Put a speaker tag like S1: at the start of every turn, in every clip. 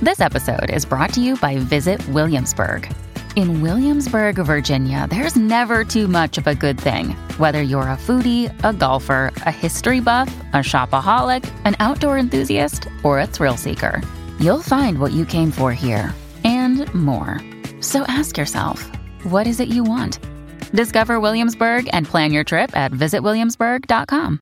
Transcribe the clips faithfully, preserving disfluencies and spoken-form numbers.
S1: This episode is brought to you by Visit Williamsburg. In Williamsburg, Virginia, there's never too much of a good thing. Whether you're a foodie, a golfer, a history buff, a shopaholic, an outdoor enthusiast, or a thrill seeker, you'll find what you came for here and more. So ask yourself, what is it you want? Discover Williamsburg and plan your trip at visit williamsburg dot com.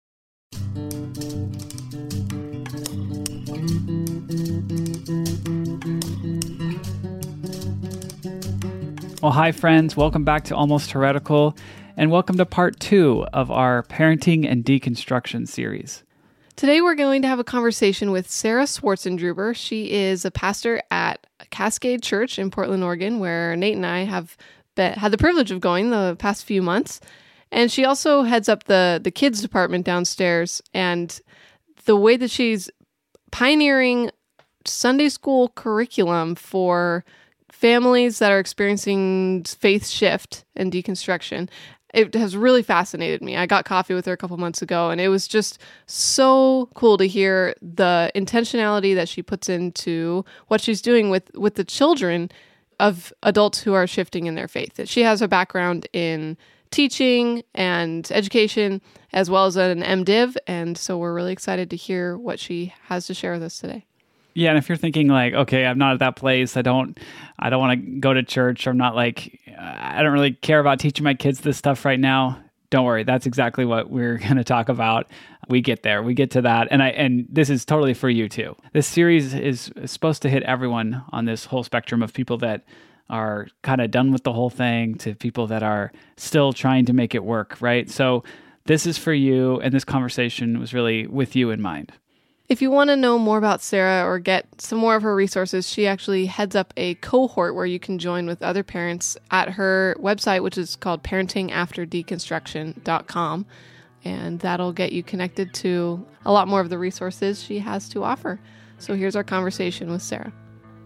S2: Well, hi, friends. Welcome back to Almost Heretical, and welcome to part two of our Parenting and Deconstruction series.
S3: Today, we're going to have a conversation with Sarah Swartzendruber. She is a pastor at Cascade Church in Portland, Oregon, where Nate and I have been, had the privilege of going the past few months. And she also heads up the, the kids department downstairs. And the way that she's pioneering Sunday school curriculum for families that are experiencing faith shift and deconstruction, it has really fascinated me. I got coffee with her a couple months ago, and it was just so cool to hear the intentionality that she puts into what she's doing with, with the children of adults who are shifting in their faith. That she has a background in teaching and education, as well as an MDiv, and so we're really excited to hear what she has to share with us today.
S2: Yeah, and if you're thinking like, okay, I'm not at that place, I don't, I don't want to go to church, I'm not like, I don't really care about teaching my kids this stuff right now. Don't worry, that's exactly what we're going to talk about. We get there, we get to that, and I, and this is totally for you too. This series is supposed to hit everyone on this whole spectrum of people that are kind of done with the whole thing to people that are still trying to make it work, right? So this is for you, and this conversation was really with you in mind.
S3: If you want to know more about Sarah or get some more of her resources, she actually heads up a cohort where you can join with other parents at her website, which is called parenting after deconstruction dot com. And that'll get you connected to a lot more of the resources she has to offer. So here's our conversation with Sarah.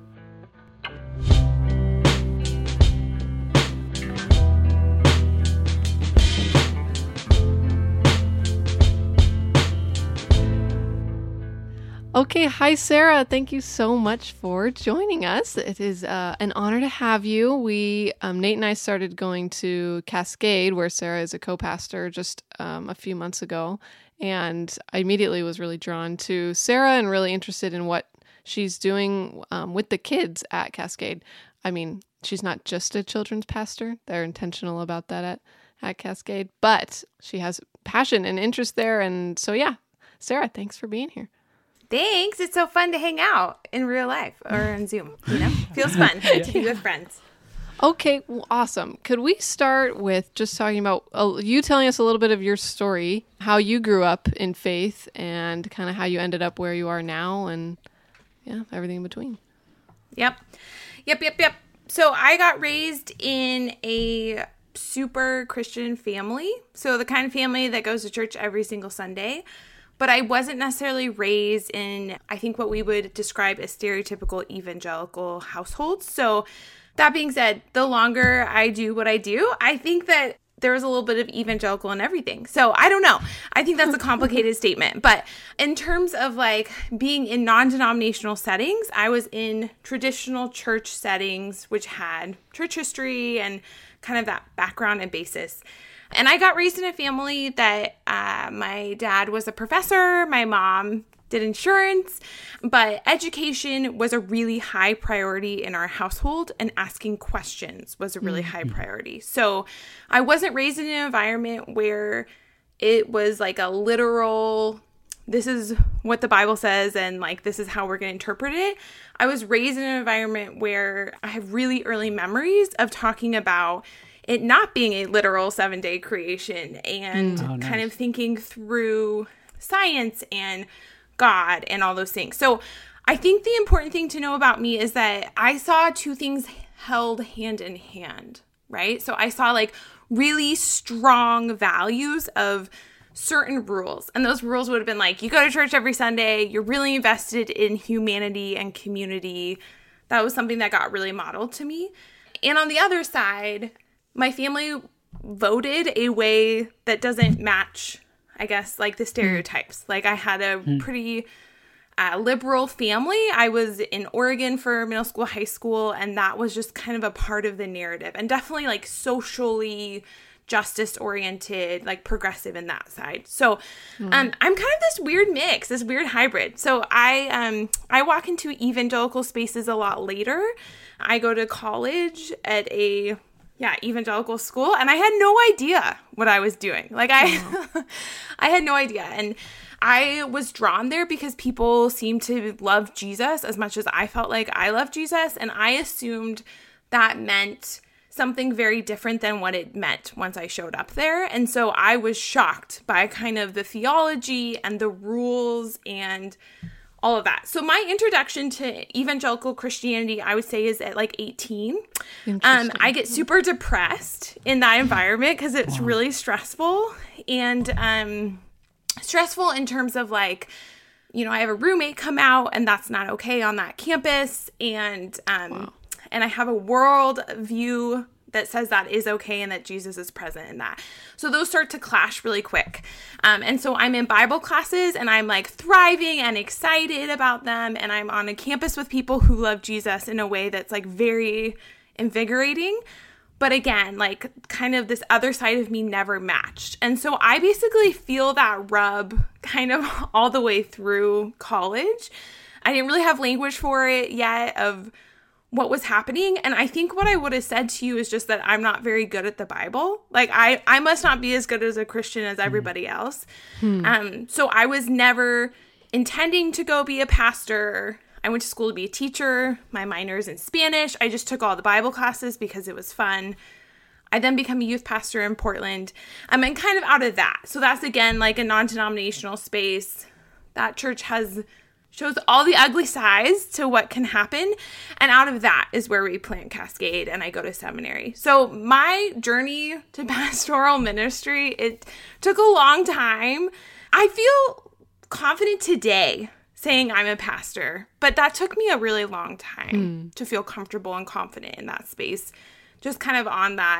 S3: Okay, hi Sarah. Thank you so much for joining us. It is uh, an honor to have you. We, um, Nate and I started going to Cascade, where Sarah is a co-pastor, just um, a few months ago, and I immediately was really drawn to Sarah and really interested in what she's doing um, with the kids at Cascade. I mean, she's not just a children's pastor. They're intentional about that at, at Cascade, but she has passion and interest there, and so yeah, Sarah, thanks for being here.
S4: Thanks. It's so fun to hang out in real life or on Zoom. You know, feels fun yeah. to be with friends.
S3: Okay, well, awesome. Could we start with just talking about uh, you telling us a little bit of your story, how you grew up in faith, and kind of how you ended up where you are now, and yeah, everything in between.
S4: Yep, yep, yep, yep. So I got raised in a super Christian family, so the kind of family that goes to church every single Sunday. But I wasn't necessarily raised in, I think, what we would describe as stereotypical evangelical households. So that being said, the longer I do what I do, I think that there was a little bit of evangelical in everything. So I don't know. I think that's a complicated statement. But in terms of like being in non-denominational settings, I was in traditional church settings, which had church history and kind of that background and basis. And I got raised in a family that uh, my dad was a professor, my mom did insurance, but education was a really high priority in our household, and asking questions was a really mm-hmm. high priority. So I wasn't raised in an environment where it was like a literal, this is what the Bible says and like this is how we're going to interpret it. I was raised in an environment where I have really early memories of talking about it not being a literal seven-day creation and oh, nice. kind of thinking through science and God and all those things. So I think the important thing to know about me is that I saw two things held hand in hand, right? So I saw like really strong values of certain rules. And those rules would have been like, you go to church every Sunday, you're really invested in humanity and community. That was something that got really modeled to me. And on the other side, my family voted a way that doesn't match, I guess, like the stereotypes. Like I had a pretty a liberal family. I was in Oregon for middle school, high school, and that was just kind of a part of the narrative, and definitely like socially justice oriented, like progressive in that side. So um, I'm kind of this weird mix, this weird hybrid. So I um, I walk into evangelical spaces a lot later. I go to college at a yeah evangelical school, and I had no idea what I was doing. Like I, wow. I had no idea, and I was drawn there because people seemed to love Jesus as much as I felt like I loved Jesus, and I assumed that meant something very different than what it meant once I showed up there. And so I was shocked by kind of the theology and the rules and all of that. So my introduction to evangelical Christianity, I would say, is at like eighteen. Um, I get super depressed in that environment because it's wow. really stressful and um, stressful in terms of like, you know, I have a roommate come out and that's not okay on that campus. And um, wow. And I have a world view that says that is okay and that Jesus is present in that. So those start to clash really quick. Um, and so I'm in Bible classes and I'm like thriving and excited about them. And I'm on a campus with people who love Jesus in a way that's like very invigorating. But again, like kind of this other side of me never matched. And so I basically feel that rub kind of all the way through college. I didn't really have language for it yet of what was happening. And I think what I would have said to you is just that I'm not very good at the Bible. Like I, I must not be as good as a Christian as everybody else. Hmm. Um, so I was never intending to go be a pastor. I went to school to be a teacher. My minor's in Spanish. I just took all the Bible classes because it was fun. I then became a youth pastor in Portland. I'm in kind of out of that. So that's again like a non-denominational space. That church has shows all the ugly sides to what can happen. And out of that is where we plant Cascade and I go to seminary. So my journey to pastoral ministry, it took a long time. I feel confident today saying I'm a pastor, but that took me a really long time mm. to feel comfortable and confident in that space. Just kind of on that,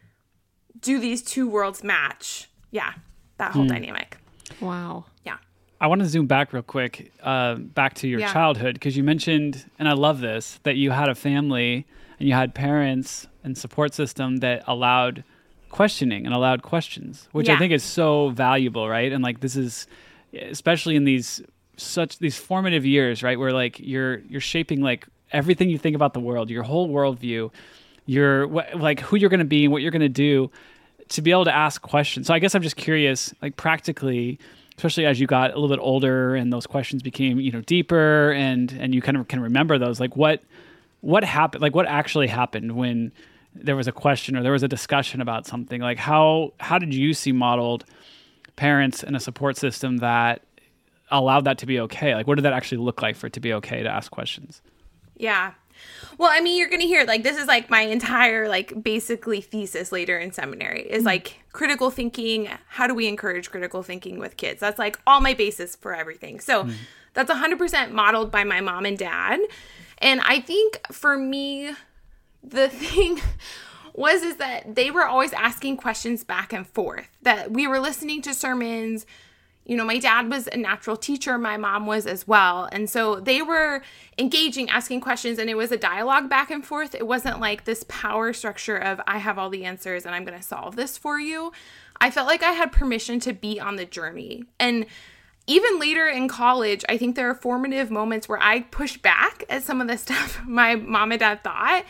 S4: do these two worlds match? Yeah, that whole mm. dynamic.
S3: Wow.
S4: Yeah.
S2: I want to zoom back real quick, uh, back to your
S4: yeah.
S2: childhood, because you mentioned, and I love this, that you had a family and you had parents and support system that allowed questioning and allowed questions, which
S4: yeah.
S2: I think is so valuable, right? And like this is, especially in these such these formative years, right, where like you're you're shaping like everything you think about the world, your whole worldview, your wh- like who you're going to be and what you're going to do, to be able to ask questions. So I guess I'm just curious, like practically, especially as you got a little bit older and those questions became, you know, deeper and, and you kind of can remember those, like what, what happened, like what actually happened when there was a question or there was a discussion about something? Like how, how did you see modeled parents and a support system that allowed that to be okay? Like what did that actually look like for it to be okay to ask questions?
S4: Yeah. Well, I mean, you're going to hear, like, this is, like, my entire, like, basically thesis later in seminary is, like, critical thinking. How do we encourage critical thinking with kids? That's, like, all my basis for everything. So mm. that's one hundred percent modeled by my mom and dad. And I think for me, the thing was is that they were always asking questions back and forth, that we were listening to sermons. You know, my dad was a natural teacher. My mom was as well. And so they were engaging, asking questions, and it was a dialogue back and forth. It wasn't like this power structure of I have all the answers and I'm going to solve this for you. I felt like I had permission to be on the journey. And even later in college, I think there are formative moments where I pushed back at some of the stuff my mom and dad thought,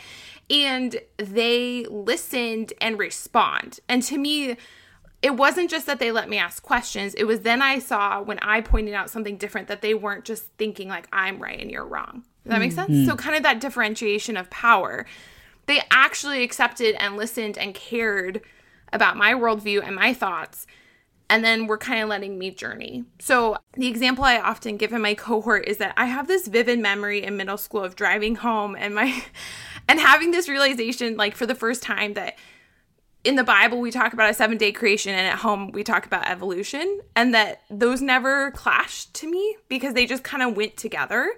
S4: and they listened and respond. And to me, it wasn't just that they let me ask questions. It was then I saw when I pointed out something different that they weren't just thinking like I'm right and you're wrong. Does that make sense? Mm-hmm. So kind of that differentiation of power. They actually accepted and listened and cared about my worldview and my thoughts, and then were kind of letting me journey. So the example I often give in my cohort is that I have this vivid memory in middle school of driving home and my and having this realization, like for the first time, that in the Bible, we talk about a seven-day creation, and at home, we talk about evolution, and that those never clashed to me because they just kind of went together.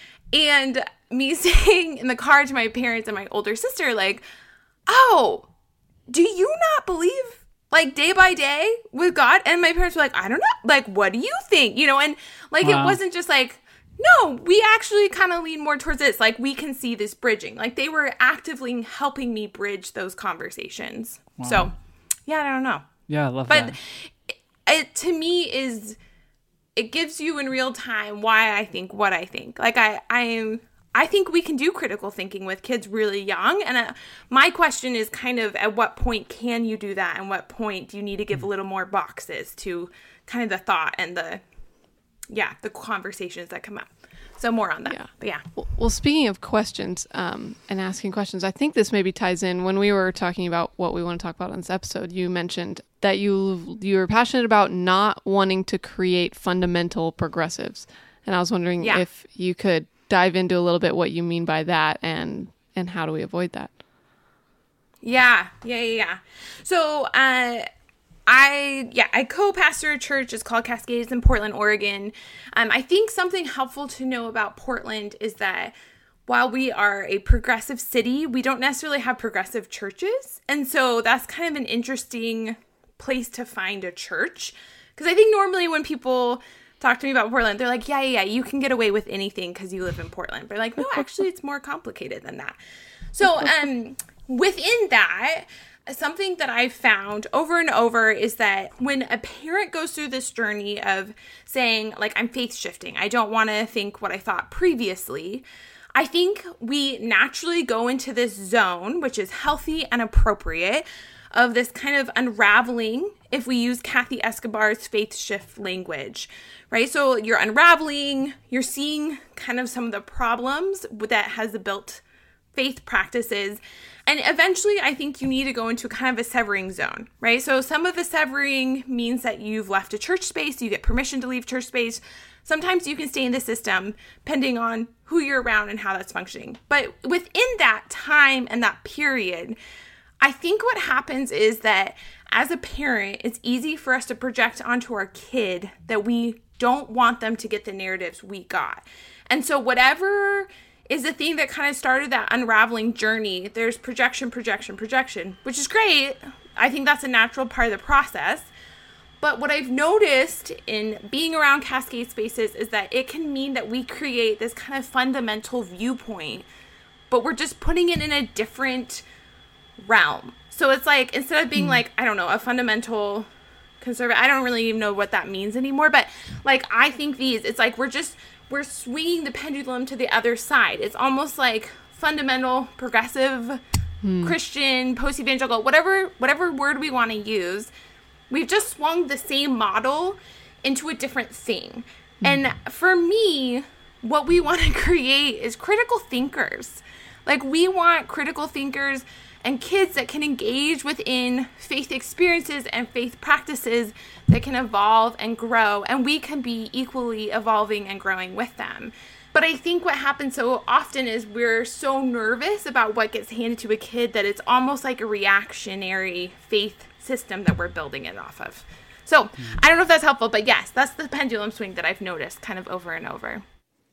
S4: And me saying in the car to my parents and my older sister, like, oh, do you not believe, like, day by day with God? And my parents were like, I don't know. Like, what do you think? You know, and, like, wow. It wasn't just, like, No, we actually kind of lean more towards this. Like, we can see this bridging. Like, they were actively helping me bridge those conversations. Wow. So, yeah, I don't know.
S2: Yeah, I love
S4: but
S2: that.
S4: But it, it, to me, is, it gives you in real time why I think what I think. Like, I, I, I think we can do critical thinking with kids really young. And uh, my question is kind of, at what point can you do that? And what point do you need to give a little more boxes to kind of the thought and the, yeah, the conversations that come up. So more on that. Yeah. But yeah.
S3: Well, well, speaking of questions um, and asking questions, I think this maybe ties in when we were talking about what we want to talk about on this episode. You mentioned that you you were passionate about not wanting to create fundamental progressives. And I was wondering yeah. if you could dive into a little bit what you mean by that and, and how do we avoid that?
S4: Yeah. Yeah. Yeah. yeah. So, uh, I, yeah, I co-pastor a church. It's called Cascades in Portland, Oregon. Um, I think something helpful to know about Portland is that while we are a progressive city, we don't necessarily have progressive churches. And so that's kind of an interesting place to find a church. Because I think normally when people talk to me about Portland, they're like, yeah, yeah, yeah, you can get away with anything because you live in Portland. But like, no, actually, it's more complicated than that. So um, within that, something that I've found over and over is that when a parent goes through this journey of saying, like, I'm faith shifting, I don't want to think what I thought previously, I think we naturally go into this zone, which is healthy and appropriate, of this kind of unraveling, if we use Kathy Escobar's faith shift language, right? So you're unraveling, you're seeing kind of some of the problems that has built faith practices. And eventually, I think you need to go into kind of a severing zone, right? So some of the severing means that you've left a church space, you get permission to leave church space. Sometimes you can stay in the system, depending on who you're around and how that's functioning. But within that time and that period, I think what happens is that as a parent, it's easy for us to project onto our kid that we don't want them to get the narratives we got. And so whatever is the thing that kind of started that unraveling journey, there's projection, projection, projection, which is great. I think that's a natural part of the process. But what I've noticed in being around Cascade spaces is that it can mean that we create this kind of fundamental viewpoint, but we're just putting it in a different realm. So it's like, instead of being mm. like, I don't know, a fundamental conservative, I don't really even know what that means anymore, but like, I think these, it's like, we're just, we're swinging the pendulum to the other side. It's almost like fundamental, progressive, mm. Christian, post-evangelical, whatever, whatever word we want to use. We've just swung the same model into a different thing. Mm. And for me, what we want to create is critical thinkers. Like, we want critical thinkers and kids that can engage within faith experiences and faith practices that can evolve and grow, and we can be equally evolving and growing with them. But I think what happens so often is we're so nervous about what gets handed to a kid that it's almost like a reactionary faith system that we're building it off of. So I don't know if that's helpful, but yes, that's the pendulum swing that I've noticed kind of over and over.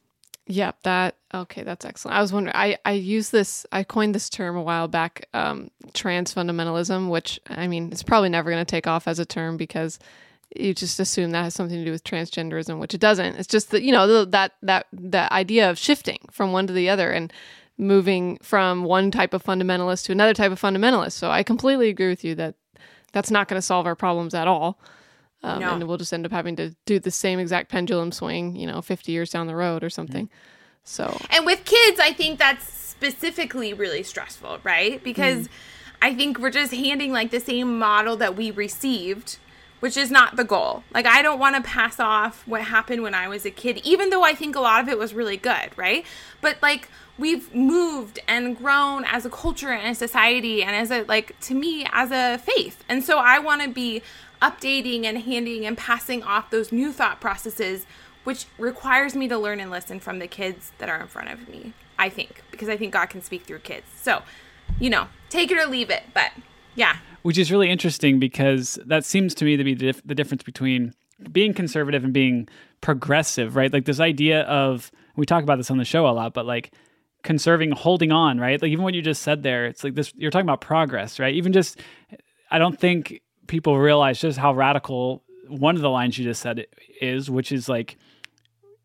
S3: Yeah, that, okay, that's excellent. I was wondering, I, I used this, I coined this term a while back, um, trans fundamentalism, which, I mean, it's probably never going to take off as a term because you just assume that has something to do with transgenderism, which it doesn't. It's just that, you know, that, that, that idea of shifting from one to the other and moving from one type of fundamentalist to another type of fundamentalist. So I completely agree with you that that's not going to solve our problems at all. Um, no. And we'll just end up having to do the same exact pendulum swing, you know, fifty years down the road or something. Mm. So,
S4: and with kids, I think that's specifically really stressful, right? Because mm. I think we're just handing like the same model that we received, which is not the goal. Like, I don't want to pass off what happened when I was a kid, even though I think a lot of it was really good, right? But like, we've moved and grown as a culture and a society and as a, like, to me, as a faith. And so I want to be updating and handing and passing off those new thought processes, which requires me to learn and listen from the kids that are in front of me, I think, because I think God can speak through kids. So, you know, take it or leave it, but yeah.
S2: Which is really interesting because that seems to me to be the, dif- the difference between being conservative and being progressive, right? Like this idea of, we talk about this on the show a lot, but like conserving, holding on, right? Like even what you just said there, it's like this, you're talking about progress, right? Even just, I don't think people realize just how radical one of the lines you just said is, which is like,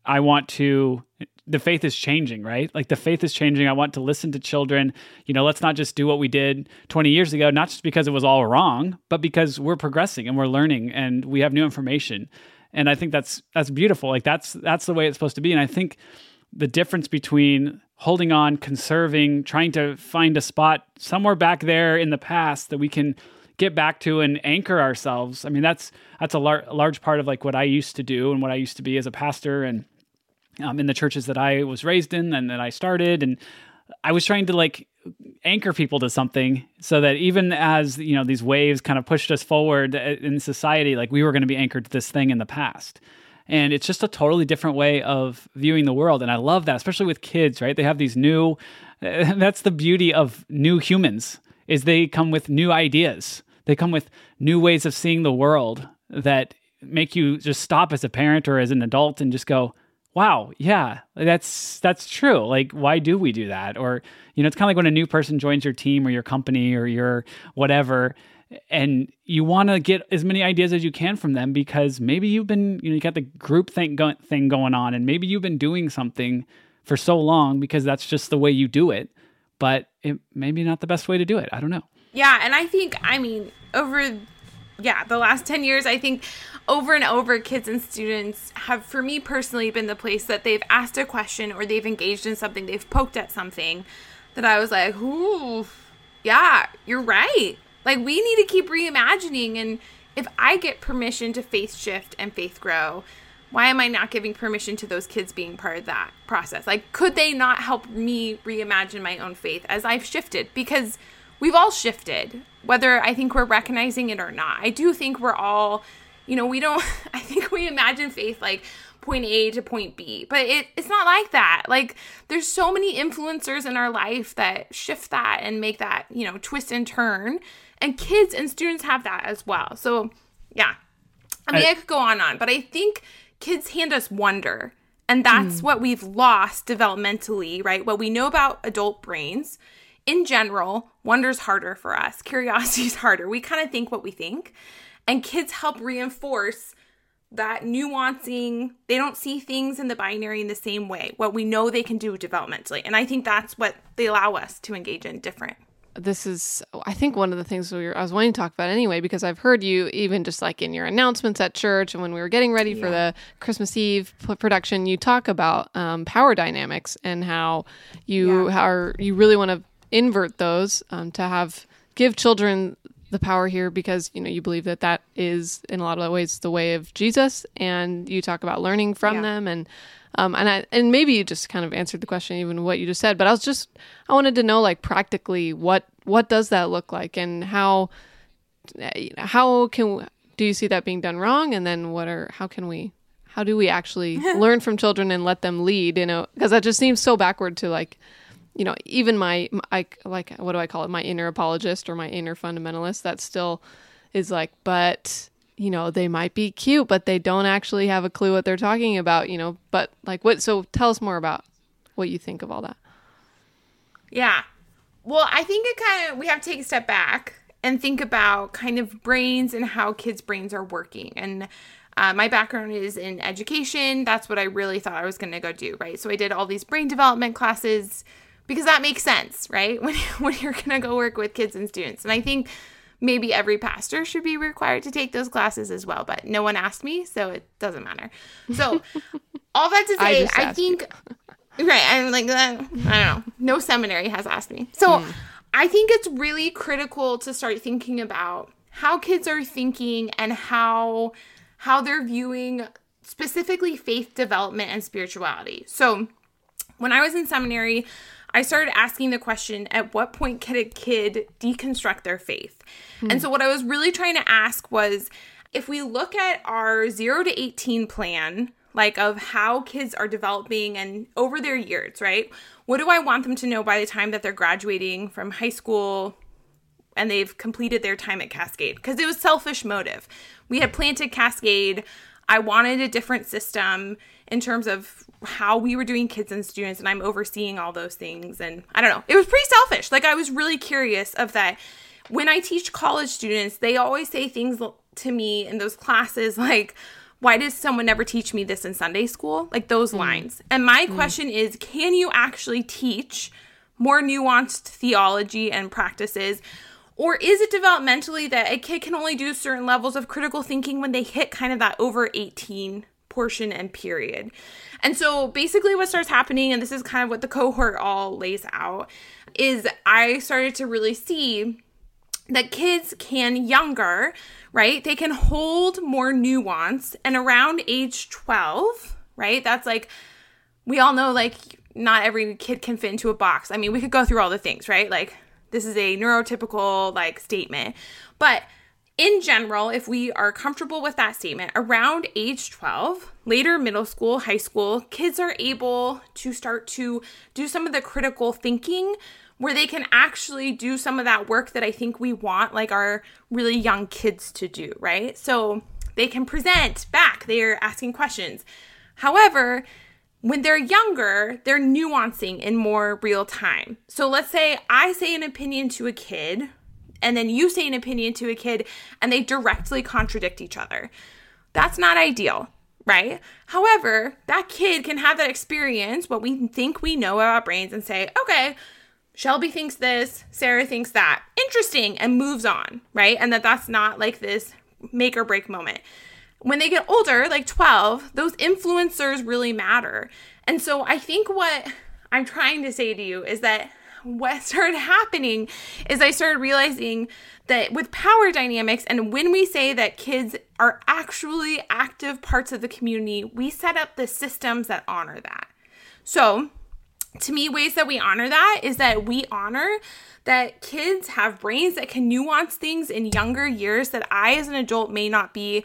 S2: I want to, the faith is changing, right? Like the faith is changing. I want to listen to children. You know, let's not just do what we did twenty years ago, not just because it was all wrong, but because we're progressing and we're learning and we have new information. And I think that's that's beautiful. Like that's that's the way it's supposed to be. And I think the difference between holding on, conserving, trying to find a spot somewhere back there in the past that we can get back to and anchor ourselves. I mean, that's that's a, lar- a large part of like what I used to do and what I used to be as a pastor and um, in the churches that I was raised in and that I started. And I was trying to like anchor people to something so that even as, you know, these waves kind of pushed us forward in society, like we were going to be anchored to this thing in the past. And it's just a totally different way of viewing the world. And I love that, especially with kids, right? They have these new, that's the beauty of new humans, is they come with new ideas. They come with new ways of seeing the world that make you just stop as a parent or as an adult and just go, wow, yeah, that's that's true. Like, why do we do that? Or, you know, it's kind of like when a new person joins your team or your company or your whatever, and you want to get as many ideas as you can from them because maybe you've been, you know, you got the group thing, go- thing going on, and maybe you've been doing something for so long because that's just the way you do it, but it maybe not the best way to do it. I don't know.
S4: Yeah, and I think, I mean, over, yeah, the last ten years, I think over and over, kids and students have, for me personally, been the place that they've asked a question or they've engaged in something, they've poked at something that I was like, ooh, yeah, you're right. Like, we need to keep reimagining, and if I get permission to faith shift and faith grow, why am I not giving permission to those kids being part of that process? Like, could they not help me reimagine my own faith as I've shifted? Because we've all shifted, whether I think we're recognizing it or not. I do think we're all, you know, we don't, I think we imagine faith like point A to point B, but it, it's not like that. Like, there's so many influencers in our life that shift that and make that, you know, twist and turn. And kids and students have that as well. So, yeah. I mean, I, I could go on and on, but I think kids hand us wonder. And that's mm. what we've lost developmentally, right? What we know about adult brains. In general, wonder's harder for us. Curiosity's harder. We kind of think what we think. And kids help reinforce that nuancing. They don't see things in the binary in the same way. What we know they can do developmentally. And I think that's what they allow us to engage in different.
S3: This is, I think, one of the things we were, I was wanting to talk about anyway, because I've heard you even just like in your announcements at church and when we were getting ready yeah. for the Christmas Eve p- production, you talk about um, power dynamics and how you yeah. are, you really want to invert those um, to have, give children the power here because, you know, you believe that that is in a lot of ways the way of Jesus, and you talk about learning from yeah. them and Um, and I, and maybe you just kind of answered the question, even what you just said, but I was just, I wanted to know, like, practically what, what does that look like, and how, how can, do you see that being done wrong? And then what are, how can we, how do we actually learn from children and let them lead, you know, because that just seems so backward to, like, you know, even my, I like, what do I call it? My inner apologist or my inner fundamentalist, that still is like, but you know, they might be cute, but they don't actually have a clue what they're talking about, you know, but like what, so tell us more about what you think of all that.
S4: Yeah. Well, I think it kind of, we have to take a step back and think about kind of brains and how kids' brains are working. And uh, my background is in education. That's what I really thought I was going to go do, right? So I did all these brain development classes because that makes sense, right? When, when you're going to go work with kids and students. And I think maybe every pastor should be required to take those classes as well, but no one asked me, so it doesn't matter. So all that to say, I, I think, right, I'm like, I don't know, no seminary has asked me. So mm. I think it's really critical to start thinking about how kids are thinking and how how they're viewing specifically faith development and spirituality. So when I was in seminary, I started asking the question, at what point can a kid deconstruct their faith? Hmm. And so what I was really trying to ask was, if we look at our zero to eighteen plan, like of how kids are developing and over their years, right? What do I want them to know by the time that they're graduating from high school and they've completed their time at Cascade? Because it was selfish motive. We had planted Cascade. I wanted a different system in terms of how we were doing kids and students, and I'm overseeing all those things. And I don't know, it was pretty selfish. Like, I was really curious of that. When I teach college students, they always say things to me in those classes like, why does someone never teach me this in Sunday school? Like those mm. lines. And my mm. question is, can you actually teach more nuanced theology and practices? Or is it developmentally that a kid can only do certain levels of critical thinking when they hit kind of that over eighteen portion and period? And so basically what starts happening, and this is kind of what the cohort all lays out, is I started to really see that kids can younger, right? They can hold more nuance, and around age twelve, right? That's like, we all know like not every kid can fit into a box. I mean, we could go through all the things, right? Like this is a neurotypical like statement, but in general, if we are comfortable with that statement, around age twelve, later middle school, high school, kids are able to start to do some of the critical thinking where they can actually do some of that work that I think we want like our really young kids to do, right? So they can present back, they're asking questions. However, when they're younger, they're nuancing in more real time. So let's say I say an opinion to a kid, and then you say an opinion to a kid, and they directly contradict each other. That's not ideal, right? However, that kid can have that experience, what we think we know about brains, and say, okay, Shelby thinks this, Sarah thinks that. Interesting, and moves on, right? And that that's not like this make or break moment. When they get older, like twelve, those influencers really matter. And so I think what I'm trying to say to you is that what started happening is I started realizing that with power dynamics, and when we say that kids are actually active parts of the community, we set up the systems that honor that. So to me, ways that we honor that is that we honor that kids have brains that can nuance things in younger years that I as an adult may not be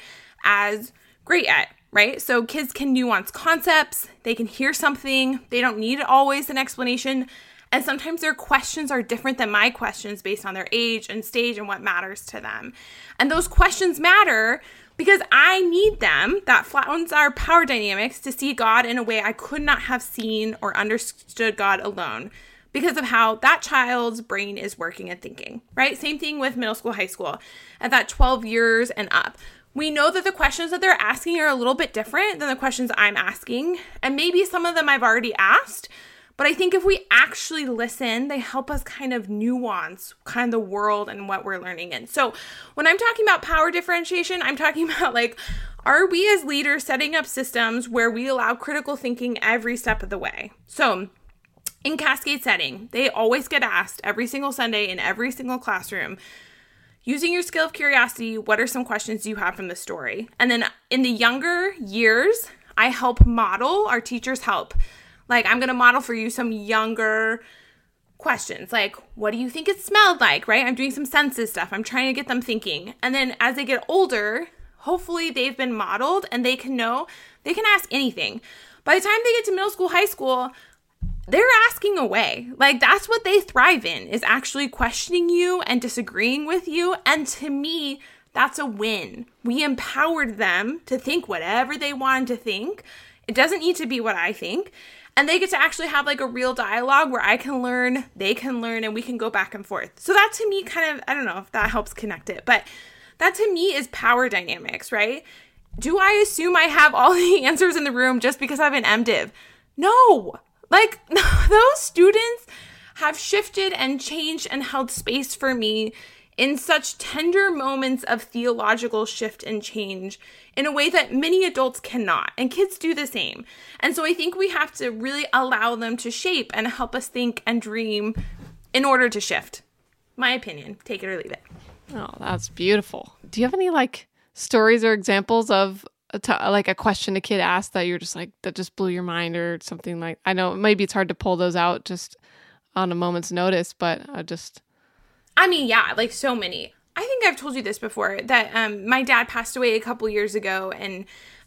S4: as great at, right? So kids can nuance concepts, they can hear something, they don't need always an explanation, and sometimes their questions are different than my questions based on their age and stage and what matters to them. And those questions matter because I need them, that flattens our power dynamics, to see God in a way I could not have seen or understood God alone because of how that child's brain is working and thinking, right? Same thing with middle school, high school, at that twelve years and up. We know that the questions that they're asking are a little bit different than the questions I'm asking, and maybe some of them I've already asked, but I think if we actually listen, they help us kind of nuance kind of the world and what we're learning in. So when I'm talking about power differentiation, I'm talking about like, are we as leaders setting up systems where we allow critical thinking every step of the way? So in Cascade setting, they always get asked every single Sunday in every single classroom, using your skill of curiosity, what are some questions you have from the story? And then in the younger years, I help model, our teachers help. Like, I'm going to model for you some younger questions. Like, what do you think it smelled like, right? I'm doing some senses stuff. I'm trying to get them thinking. And then as they get older, hopefully they've been modeled and they can know, they can ask anything. By the time they get to middle school, high school, they're asking away. Like, that's what they thrive in, is actually questioning you and disagreeing with you. And to me, that's a win. We empowered them to think whatever they wanted to think. It doesn't need to be what I think. And they get to actually have like a real dialogue where I can learn, they can learn, and we can go back and forth. So that to me kind of, I don't know if that helps connect it, but that to me is power dynamics, right? Do I assume I have all the answers in the room just because I have an MDiv? No. Like, those students have shifted and changed and held space for me in such tender moments of theological shift and change in a way that many adults cannot. And kids do the same. And so I think we have to really allow them to shape and help us think and dream in order to shift. My opinion. Take it or leave it.
S3: Oh, that's beautiful. Do you have any like stories or examples of a t- like a question a kid asked that you're just like, that just blew your mind or something like, I know maybe it's hard to pull those out just on a moment's notice, but I just...
S4: I mean, yeah, like so many. I think I've told you this before, that um, my dad passed away a couple years ago. And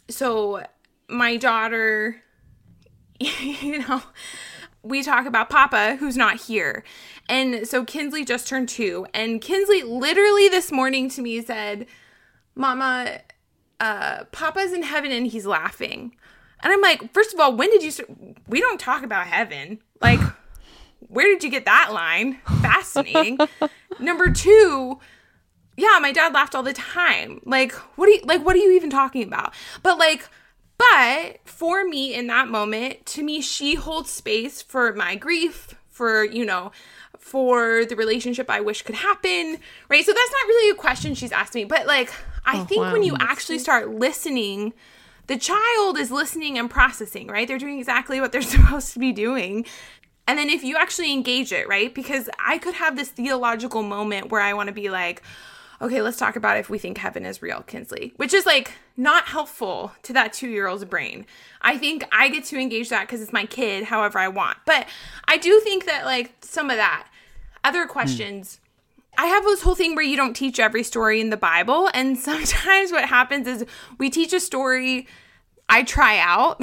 S4: so my daughter, you know, we talk about Papa, who's not here. And so Kinsley just turned two. And Kinsley literally this morning to me said, Mama, uh, Papa's in heaven and he's laughing. And I'm like, first of all, when did you start? We don't talk about heaven. Like, where did you get that line? Fascinating. Number two, yeah, my dad laughed all the time. Like, what do you, like, what are you even talking about? But like, but for me in that moment, to me, she holds space for my grief, for, you know, for the relationship I wish could happen, right? So that's not really a question she's asked me, but like, I
S3: Oh,
S4: think
S3: wow.
S4: when you actually start listening, the child is listening and processing, right? They're doing exactly what they're supposed to be doing. And then if you actually engage it, right? Because I could have this theological moment where I want to be like, okay, let's talk about if we think heaven is real, Kinsley, which is like not helpful to that two-year-old's brain. I think I get to engage that because it's my kid, however I want. But I do think that like some of that, other questions, I have this whole thing where you don't teach every story in the Bible. And sometimes what happens is we teach a story I try out.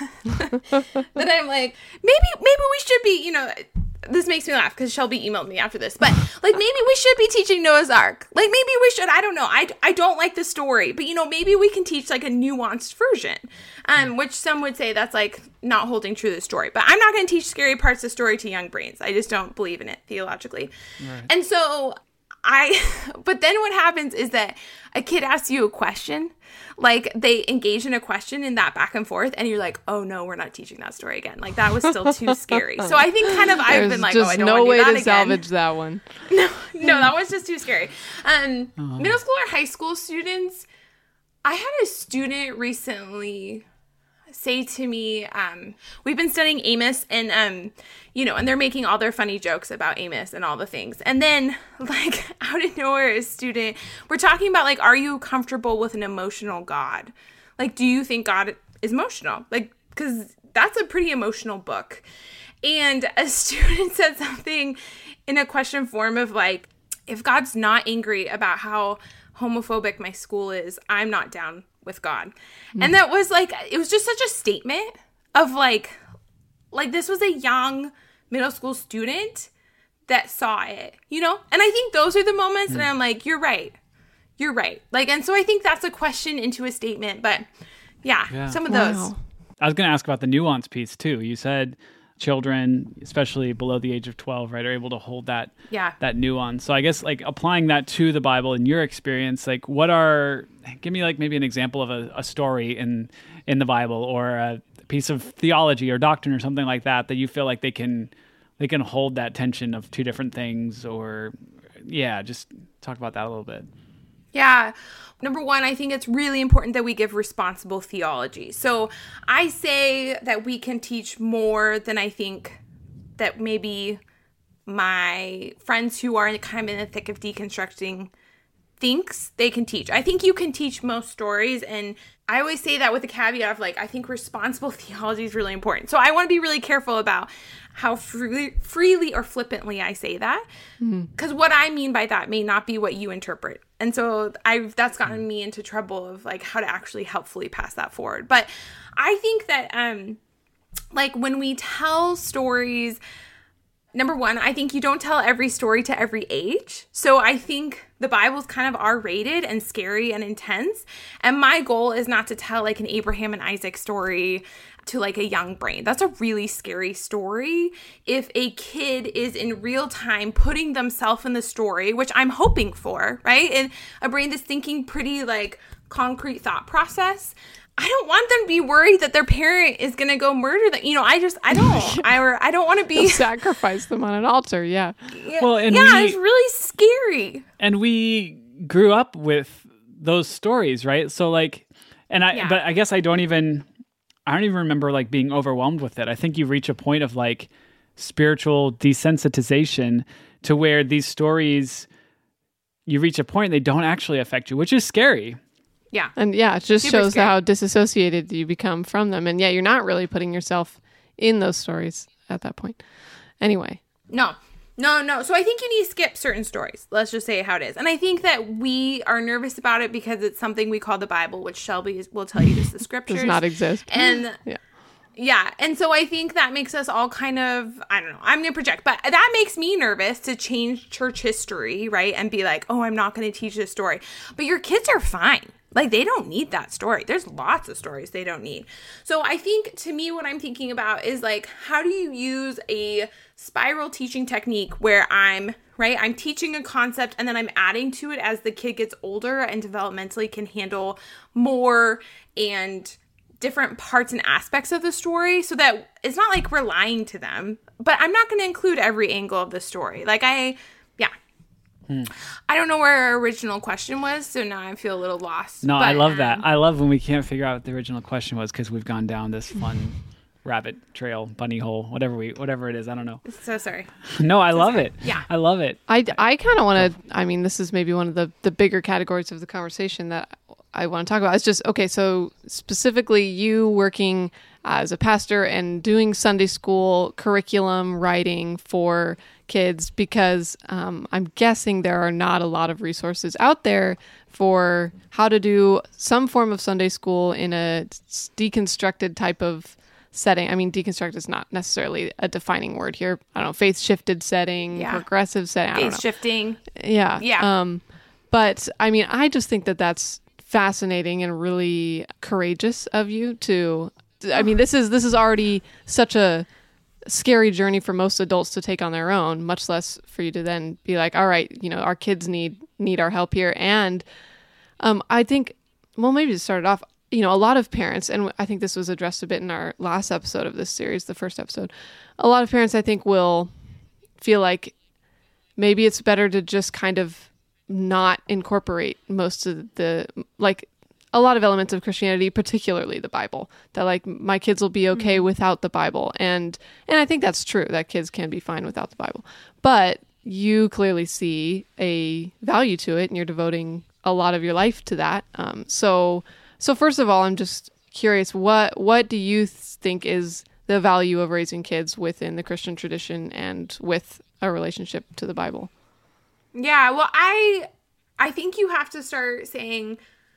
S4: Then I'm like, maybe, maybe we should be, you know, this makes me laugh because Shelby emailed me after this, but like, maybe we should be teaching Noah's Ark. Like, maybe we should, I don't know. I, I don't like the story, but you know, maybe we can teach like a nuanced version, um, which some would say that's like not holding true to the story, but I'm not going to teach scary parts of the story to young brains. I just don't believe in it theologically. Right. And so I, but then what happens is that a kid asks you a question, like they engage in a question in that back and forth, and you're like, oh no, we're not teaching that story again. Like that was still too scary. So I think kind of I've
S3: There's
S4: been like,
S3: just
S4: oh, I don't
S3: no
S4: want to
S3: way
S4: do that
S3: to
S4: again.
S3: salvage that one.
S4: No, no, that was just too scary. Um, uh-huh. Middle school or high school students, I had a student recently say to me, um, we've been studying Amos, and um, you know, and they're making all their funny jokes about Amos and all the things. And then, like, out of nowhere, a student, we're talking about, like, are you comfortable with an emotional God? Like, do you think God is emotional? Like, because that's a pretty emotional book. And a student said something in a question form of, like, if God's not angry about how homophobic my school is, I'm not down with God. Mm. And that was like, it was just such a statement of like, like this was a young middle school student that saw it, you know? And I think those are the moments mm. that I'm like, you're right. You're right. Like, and so I think that's a question into a statement, but yeah, yeah. some of those.
S3: Wow.
S2: I was going to ask about the nuance piece too. You said children, especially below the age of twelve, right, are able to hold that
S4: yeah.
S2: that nuance. So I guess like applying that to the Bible in your experience, like what are, give me like maybe an example of a, a story in in the Bible or a piece of theology or doctrine or something like that that you feel like they can they can hold that tension of two different things, or yeah, just talk about that a little bit.
S4: Yeah. Number one, I think it's really important that we give responsible theology. So I say that we can teach more than I think that maybe my friends who are kind of in the thick of deconstructing thinks they can teach. I think you can teach most stories, and I always say that with a caveat of like, I think responsible theology is really important. So I want to be really careful about how freely, freely or flippantly I say that, because mm-hmm. what I mean by that may not be what you interpret. And so I've that's gotten me into trouble of like how to actually helpfully pass that forward. But I think that um, like when we tell stories, number one, I think you don't tell every story to every age. So I think the Bible's kind of R-rated and scary and intense. And my goal is not to tell like an Abraham and Isaac story to like a young brain. That's a really scary story. If a kid is in real time putting themselves in the story, which I'm hoping for, right? And a brain that's thinking pretty like concrete thought process, I don't want them to be worried that their parent is going to go murder them. You know, I just, I don't, I, or I don't want to be.
S3: Sacrifice them on an altar, yeah.
S4: Yeah,
S2: well, and
S4: yeah
S2: we,
S4: it's really scary.
S2: And we grew up with those stories, right? So like, and I, yeah. but I guess I don't even, I don't even remember like being overwhelmed with it. I think you reach a point of like spiritual desensitization to where these stories, you reach a point they don't actually affect you, which is scary.
S4: Yeah.
S3: And yeah, it just
S4: Super
S3: shows
S4: scary.
S3: how disassociated you become from them. And yeah, you're not really putting yourself in those stories at that point. Anyway.
S4: No, no, no. So I think you need to skip certain stories. Let's just say how it is. And I think that we are nervous about it because it's something we call the Bible, which Shelby is, will tell you is the scriptures.
S3: Does not exist.
S4: And
S3: yeah.
S4: Yeah. And so I think that makes us all kind of, I don't know, I'm going to project, but that makes me nervous to change church history, right? And be like, oh, I'm not going to teach this story. But your kids are fine. Like, they don't need that story. There's lots of stories they don't need. So I think, to me, what I'm thinking about is, like, how do you use a spiral teaching technique where I'm right? I'm teaching a concept and then I'm adding to it as the kid gets older and developmentally can handle more and different parts and aspects of the story, so that it's not like we're lying to them, but I'm not going to include every angle of the story. Like I, yeah. Hmm. I don't know where our original question was, so now I feel a little lost.
S2: No,
S4: but,
S2: I love
S4: um,
S2: that. I love when we can't figure out what the original question was because we've gone down this fun rabbit trail, bunny hole, whatever we, whatever it is. I don't know.
S4: So sorry.
S2: No, I
S4: so
S2: love
S4: sorry.
S2: it.
S4: Yeah.
S2: I love it.
S3: I, I kind of want to, I mean, this is maybe one of the, the bigger categories of the conversation that I want to talk about. It's just, okay, so specifically you working as a pastor and doing Sunday school curriculum writing for kids, because um, I'm guessing there are not a lot of resources out there for how to do some form of Sunday school in a deconstructed type of setting. I mean, deconstruct is not necessarily a defining word here. I don't know, faith shifted setting,
S4: Yeah.
S3: progressive setting. I don't know.
S4: Faith shifting.
S3: Yeah.
S4: Yeah.
S3: Um, but I mean, I just think that that's fascinating and really courageous of you to, I mean, this is, this is already such a scary journey for most adults to take on their own, much less for you to then be like, all right, you know, our kids need, need our help here. And, um, I think, well, maybe to start it off, you know, a lot of parents, and I think this was addressed a bit in our last episode of this series, the first episode, a lot of parents, I think, will feel like maybe it's better to just kind of not incorporate most of the, like, a lot of elements of Christianity, particularly the Bible, that like my kids will be okay mm-hmm. without the Bible. And, and I think that's true, that kids can be fine without the Bible, but you clearly see a value to it and you're devoting a lot of your life to that. Um, so, so first of all, I'm just curious, what, what do you think is the value of raising kids within the Christian tradition and with a relationship to the Bible?
S4: Yeah, well, I I think you have to start saying,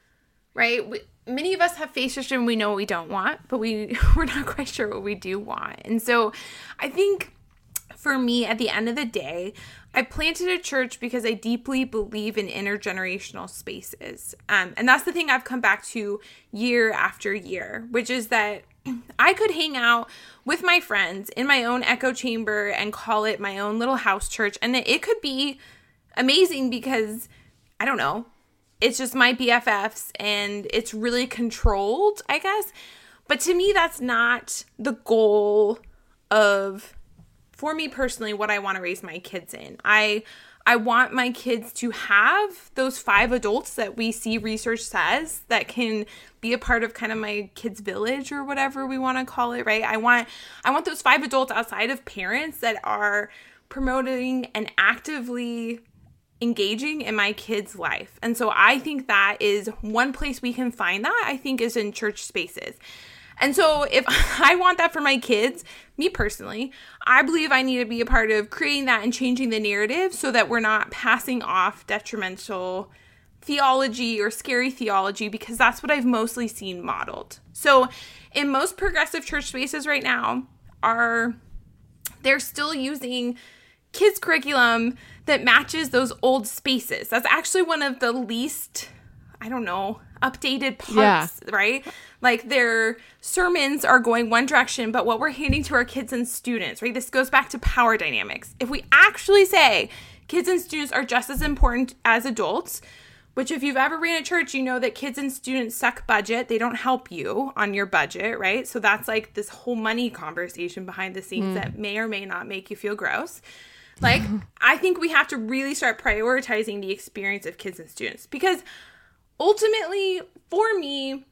S4: right, we, many of us have faith system we know what we don't want, but we, we're not quite sure what we do want. And so I think for me, at the end of the day, I planted a church because I deeply believe in intergenerational spaces. Um, and that's the thing I've come back to year after year, which is that I could hang out with my friends in my own echo chamber and call it my own little house church. And it could be amazing because, I don't know, it's just my B F Fs and it's really controlled, I guess. But to me, that's not the goal of, for me personally, what I want to raise my kids in. I I want my kids to have those five adults that we see research says that can be a part of kind of my kids' village or whatever we want to call it, right? I want I want those five adults outside of parents that are promoting and actively engaging in my kids' life. And so I think that is one place we can find that, I think, is in church spaces. And so if I want that for my kids, me personally, I believe I need to be a part of creating that and changing the narrative so that we're not passing off detrimental theology or scary theology, because that's what I've mostly seen modeled. So in most progressive church spaces right now, are they're still using kids curriculum that matches those old spaces. That's actually one of the least, I don't know, updated parts, yeah. right? Like their sermons are going one direction, but what we're handing to our kids and students, right? This goes back to power dynamics. If we actually say kids and students are just as important as adults, which if you've ever ran a church, you know that kids and students suck budget. They don't help you on your budget, right? So that's like this whole money conversation behind the scenes mm. that may or may not make you feel gross. Like, I think we have to really start prioritizing the experience of kids and students, because ultimately, for me,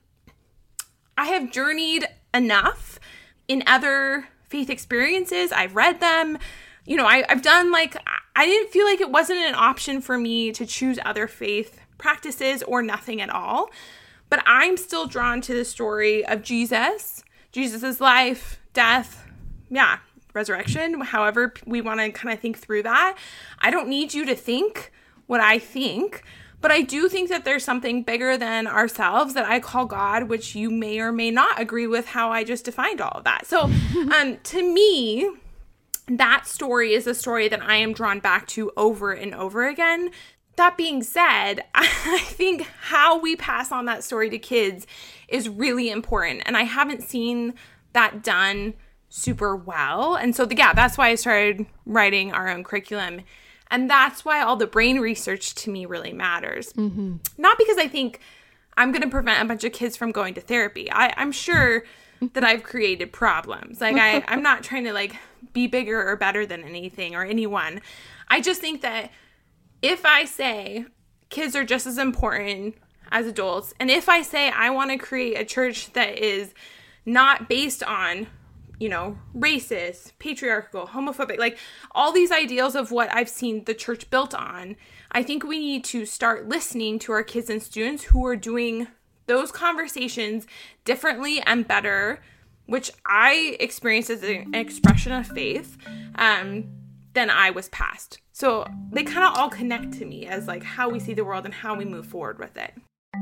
S4: I have journeyed enough in other faith experiences. I've read them. You know, I, I've done like, I didn't feel like it wasn't an option for me to choose other faith practices or nothing at all. But I'm still drawn to the story of Jesus, Jesus's life, death, yeah, resurrection, however we want to kind of think through that. I don't need you to think what I think, but I do think that there's something bigger than ourselves that I call God, which you may or may not agree with how I just defined all of that. So um, to me, that story is a story that I am drawn back to over and over again. That being said, I think how we pass on that story to kids is really important. And I haven't seen that done super well. And so, the, yeah, that's why I started writing our own curriculum. And that's why all the brain research to me really matters.
S3: Mm-hmm.
S4: Not because I think I'm going to prevent a bunch of kids from going to therapy. I, I'm sure that I've created problems. Like I, I'm not trying to like be bigger or better than anything or anyone. I just think that if I say kids are just as important as adults, and if I say I want to create a church that is not based on, you know, racist, patriarchal, homophobic, like all these ideals of what I've seen the church built on, I think we need to start listening to our kids and students who are doing those conversations differently and better, which I experience as an expression of faith, um, than I was past. So they kind of all connect to me as like how we see the world and how we move forward with it.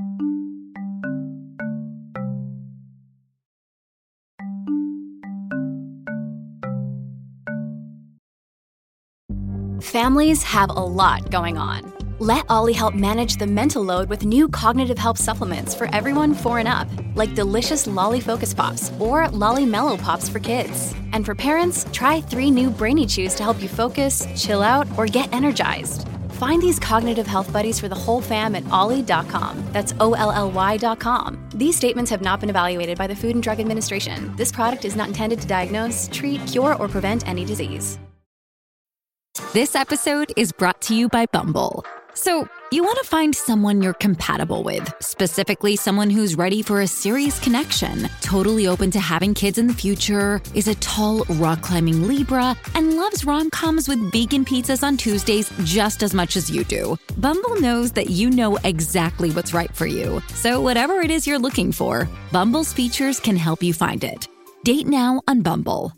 S5: Families have a lot going on. Let Ollie help manage the mental load with new cognitive help supplements for everyone four and up, like delicious Lolly Focus Pops or Lolly Mellow Pops for kids. And for parents, try three new Brainy Chews to help you focus, chill out, or get energized. Find these cognitive health buddies for the whole fam at ollie dot com. That's O L L Y dot com. These statements have not been evaluated by the Food and Drug Administration. This product is not intended to diagnose, treat, cure, or prevent any disease.
S6: This episode is brought to you by Bumble. So, you want to find someone you're compatible with, specifically someone who's ready for a serious connection, totally open to having kids in the future, is a tall, rock-climbing Libra, and loves rom-coms with vegan pizzas on Tuesdays just as much as you do. Bumble knows that you know exactly what's right for you. So whatever it is you're looking for, Bumble's features can help you find it. Date now on Bumble.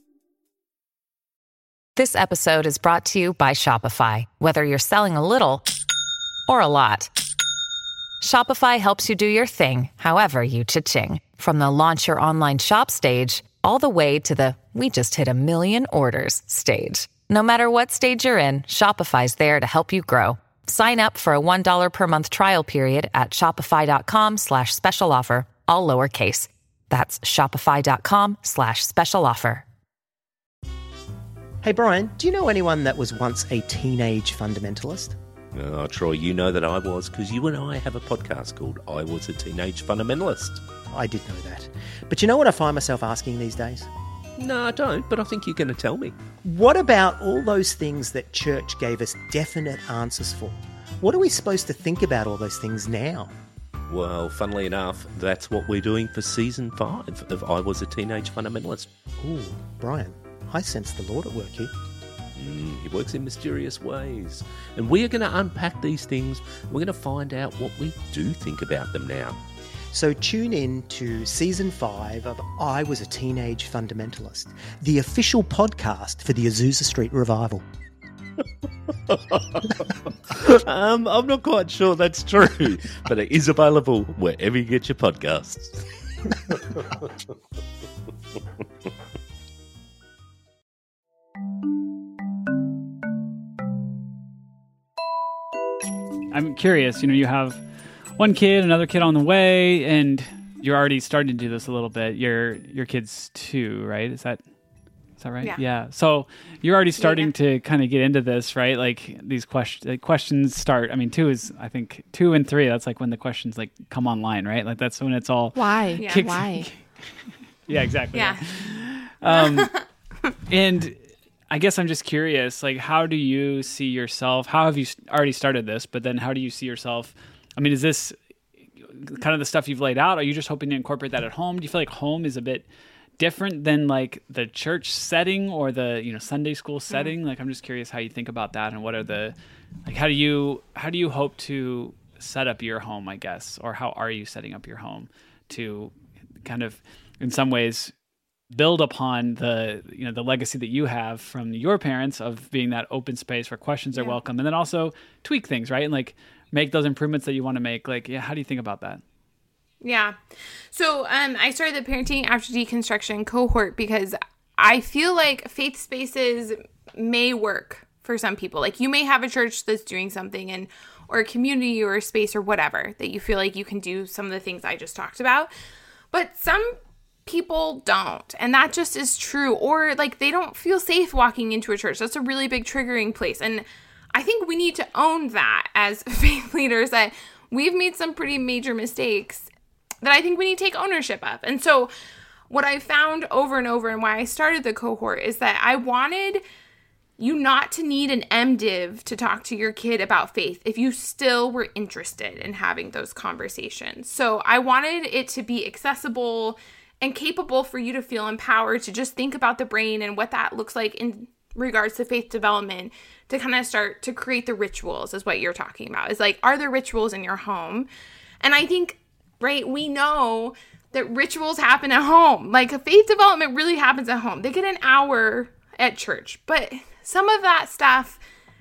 S1: This episode is brought to you by Shopify. Whether you're selling a little or a lot, Shopify helps you do your thing, however you cha-ching. From the launch your online shop stage, all the way to the we just hit a million orders stage. No matter what stage you're in, Shopify's there to help you grow. Sign up for a one dollar per month trial period at shopify.com slash special offer, all lowercase. That's shopify.com slash special offer.
S7: Hey Brian, do you know anyone that was once a teenage fundamentalist?
S8: Oh, Troy, you know that I was, because you and I have a podcast called I Was a Teenage Fundamentalist.
S7: I did know that. But you know what I find myself asking these days?
S8: No, I don't, but I think you're going to tell me.
S7: What about all those things that church gave us definite answers for? What are we supposed to think about all those things now?
S8: Well, funnily enough, that's what we're doing for season five of I Was a Teenage Fundamentalist.
S7: Ooh, Brian, I sense the Lord at work here.
S8: Mm, he works in mysterious ways. And we are going to unpack these things. We're going to find out what we do think about them now.
S7: So tune in to season five of I Was a Teenage Fundamentalist, the official podcast for the Azusa Street Revival.
S8: um, I'm not quite sure that's true, but it is available wherever you get your podcasts.
S2: I'm curious, you know, you have one kid, another kid on the way, and you're already starting to do this a little bit. Your your kid's two, right? Is that is that right?
S4: Yeah.
S2: Yeah. So you're already starting
S4: yeah.
S2: to kind of get into this, right? Like these questions, like questions start. I mean, two is, I think, two and three. That's like when the questions like come online, right? Like that's when it's all
S3: Why?
S4: Yeah.
S2: kicked-
S3: Why?
S2: Yeah, exactly.
S4: Yeah.
S2: Um, and I guess I'm just curious, like, how do you see yourself? How have you already started this? But then how do you see yourself? I mean, is this kind of the stuff you've laid out? Are you just hoping to incorporate that at home? Do you feel like home is a bit different than like the church setting or the, you know, Sunday school setting? Mm-hmm. Like, I'm just curious how you think about that and what are the, like, how do you, how do you hope to set up your home, I guess, or how are you setting up your home to kind of, in some ways, build upon the, you know, the legacy that you have from your parents of being that open space where questions are
S4: Yeah.
S2: welcome, and then also tweak things, right? And like make those improvements that you want to make. Like, yeah, how do you think about that?
S4: Yeah. So um, I started the Parenting After Deconstruction cohort because I feel like faith spaces may work for some people. Like you may have a church that's doing something and or a community or a space or whatever that you feel like you can do some of the things I just talked about. But some people don't, and that just is true. Or like they don't feel safe walking into a church. That's a really big triggering place. And I think we need to own that as faith leaders, that we've made some pretty major mistakes that I think we need to take ownership of. And so what I found over and over, and why I started the cohort, is that I wanted you not to need an MDiv to talk to your kid about faith if you still were interested in having those conversations. So I wanted it to be accessible and capable for you to feel empowered to just think about the brain and what that looks like in regards to faith development, to kind of start to create the rituals, is what you're talking about. Is like, are there rituals in your home? And I think, right, we know that rituals happen at home. Like, faith development really happens at home. They get an hour at church, but some of that stuff,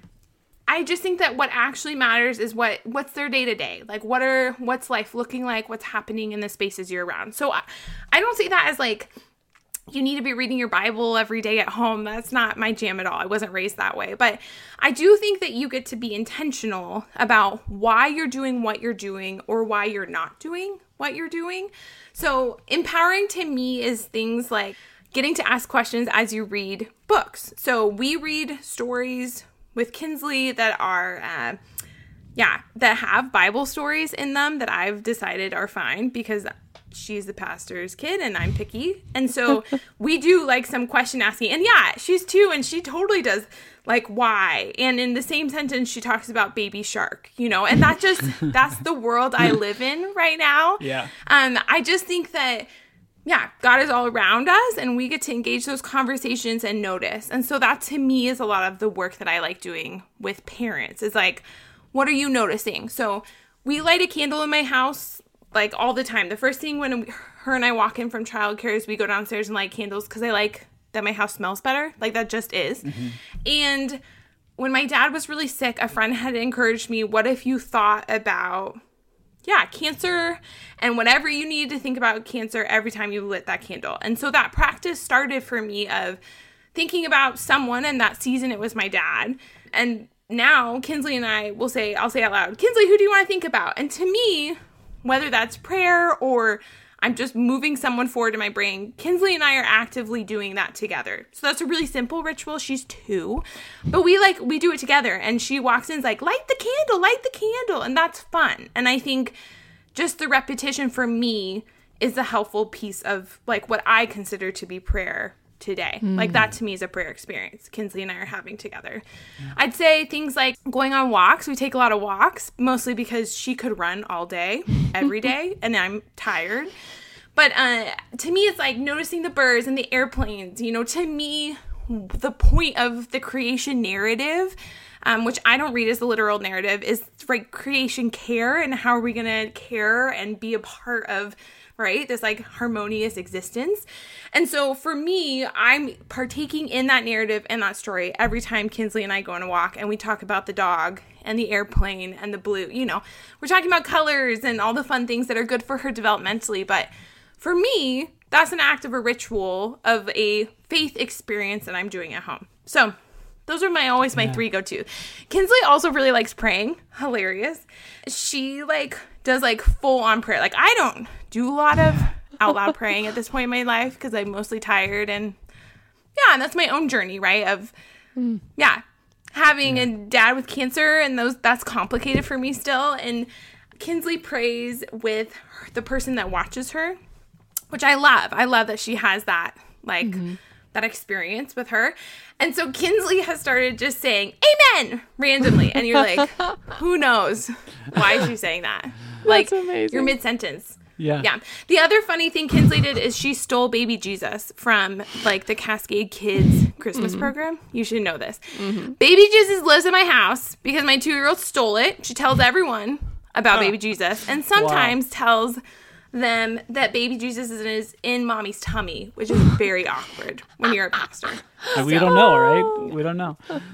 S4: I just think that what actually matters is what what's their day to day. Like, what are what's life looking like? What's happening in the spaces you're around? So I, I don't see that as like you need to be reading your Bible every day at home. That's not my jam at all. I wasn't raised that way. But I do think that you get to be intentional about why you're doing what you're doing or why you're not doing what you're doing. So empowering to me is things like getting to ask questions as you read books. So we read stories with Kinsley that are, uh, yeah, that have Bible stories in them that I've decided are fine because she's the pastor's kid and I'm picky. And so we do like some question asking. And yeah, she's two and she totally does like why. And in the same sentence, she talks about Baby Shark, you know, and that just, that's the world I live in right now.
S2: Yeah.
S4: Um, I just think that, yeah, God is all around us and we get to engage those conversations and notice. And so that to me is a lot of the work that I like doing with parents, is like, what are you noticing? So we light a candle in my house like all the time. The first thing when we, her and I walk in from childcare is we go downstairs and light candles because I like that my house smells better. Like, that just is. Mm-hmm. And when my dad was really sick, a friend had encouraged me, what if you thought about yeah, cancer and whatever you needed to think about cancer every time you lit that candle. And so that practice started for me of thinking about someone, and that season it was my dad. And now Kinsley and I will say, I'll say out loud, Kinsley, who do you want to think about? And to me, whether that's prayer or I'm just moving someone forward in my brain, Kinsley and I are actively doing that together. So that's a really simple ritual. She's two, but we like, we do it together. And she walks in and is like, light the candle, light the candle. And that's fun. And I think just the repetition for me is a helpful piece of like what I consider to be prayer today. Mm. Like, that to me is a prayer experience Kinsley and I are having together. Yeah. I'd say things like going on walks. We take a lot of walks, mostly because she could run all day, every day, and I'm tired. But uh, to me, it's like noticing the birds and the airplanes. You know, to me, the point of the creation narrative, um, which I don't read as the literal narrative, is like creation care, and how are we going to care and be a part of, right, this like harmonious existence. And so for me, I'm partaking in that narrative and that story every time Kinsley and I go on a walk and we talk about the dog and the airplane and the blue. You know, we're talking about colors and all the fun things that are good for her developmentally. But for me, that's an act of a ritual of a faith experience that I'm doing at home. So those are my always my yeah. three go-to. Kinsley also really likes praying. Hilarious. She like does like full on prayer. Like, I don't do a lot of out loud praying at this point in my life because I'm mostly tired, and yeah, and that's my own journey, right? Of mm. yeah, having yeah. a dad with cancer, and those that's complicated for me still. And Kinsley prays with her, the person that watches her, which I love. I love that she has that like mm-hmm. that experience with her. And so Kinsley has started just saying amen randomly, and you're like, who knows why is she saying that? Like,
S3: that's amazing.
S4: You're mid-sentence.
S2: Yeah.
S4: Yeah. The other funny thing Kinsley did is she stole Baby Jesus from like the Cascade Kids Christmas mm-hmm. program. You should know this. Mm-hmm. Baby Jesus lives in my house because my two-year-old stole it. She tells everyone about oh. Baby Jesus, and sometimes wow. tells them that Baby Jesus is in mommy's tummy, which is very awkward when you're a pastor.
S2: So, we don't know, right? We don't know.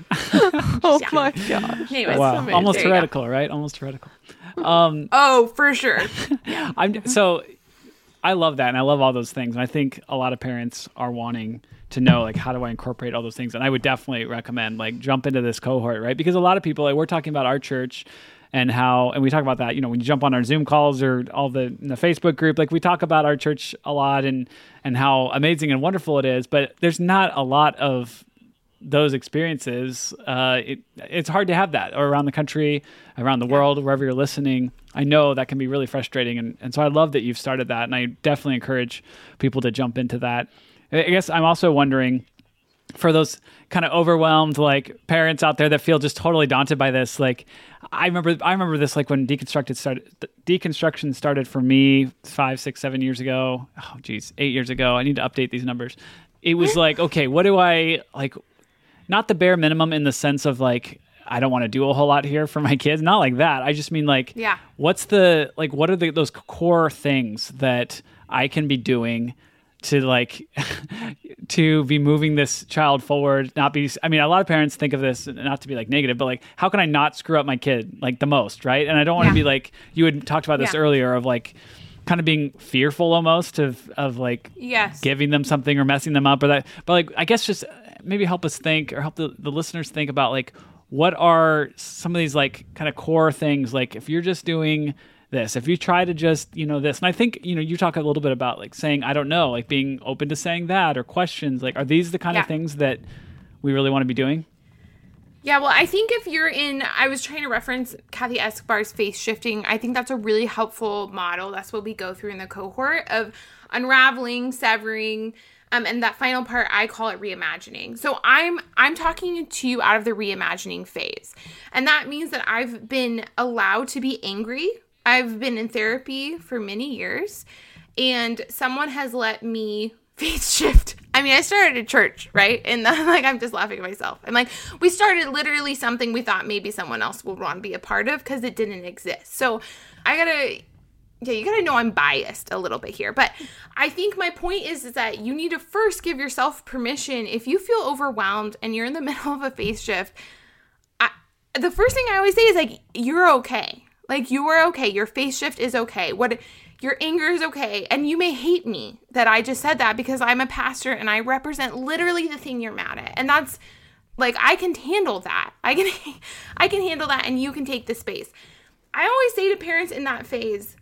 S3: Oh yeah. my gosh.
S4: Anyways,
S2: wow. Almost heretical, right? Almost heretical. Um,
S4: oh, for sure.
S2: I'm so I love that, and I love all those things. And I think a lot of parents are wanting to know, like, how do I incorporate all those things? And I would definitely recommend, like, jump into this cohort, right? Because a lot of people, like, we're talking about our church and how, and we talk about that, you know, when you jump on our Zoom calls or all the in the Facebook group, like, we talk about our church a lot and and how amazing and wonderful it is. But there's not a lot of those experiences, uh, it, it's hard to have that or around the country, around the world, wherever you're listening. I know that can be really frustrating. And, and so I love that you've started that. And I definitely encourage people to jump into that. I guess I'm also wondering, for those kind of overwhelmed like parents out there that feel just totally daunted by this, like I remember, I remember this like when deconstructed started, deconstruction started for me five, six, seven years ago. Oh, geez, eight years ago. I need to update these numbers. It was like, okay, what do I like? Not the bare minimum in the sense of like, I don't want to do a whole lot here for my kids. Not like that. I just mean like,
S4: yeah.
S2: what's the, like, what are the, those core things that I can be doing to like, to be moving this child forward, not be, I mean, a lot of parents think of this not to be like negative, but like, how can I not screw up my kid like the most, right? And I don't want to
S4: yeah.
S2: be like, you had talked about this
S4: yeah.
S2: earlier of like, kind of being fearful almost of, of like
S4: yes.
S2: giving them something or messing them up or that. But like, I guess just maybe help us think or help the, the listeners think about like, what are some of these like kind of core things? Like if you're just doing this, if you try to just, you know, this, and I think, you know, you talk a little bit about like saying, I don't know, like being open to saying that or questions, like, are these the kind
S4: yeah.
S2: of things that we really want to be doing?
S4: Yeah, well, I think if you're in, I was trying to reference Kathy Escobar's Faith Shifting. I think that's a really helpful model. That's what we go through in the cohort of unraveling, severing, um, and that final part, I call it reimagining. So I'm I'm talking to you out of the reimagining phase. And that means that I've been allowed to be angry. I've been in therapy for many years, and someone has let me faith shift. I mean, I started a church, right? And the, like, I'm just laughing at myself. I'm like, we started literally something we thought maybe someone else would want to be a part of because it didn't exist. So I gotta, yeah, you gotta know I'm biased a little bit here. But I think my point is, is that you need to first give yourself permission. If you feel overwhelmed and you're in the middle of a faith shift, I, the first thing I always say is like, you're okay. Like, you are okay. Your faith shift is okay. What your anger is okay. And you may hate me that I just said that because I'm a pastor and I represent literally the thing you're mad at. And that's like, I can handle that. I can, I can handle that, and you can take the space. I always say to parents in that phase,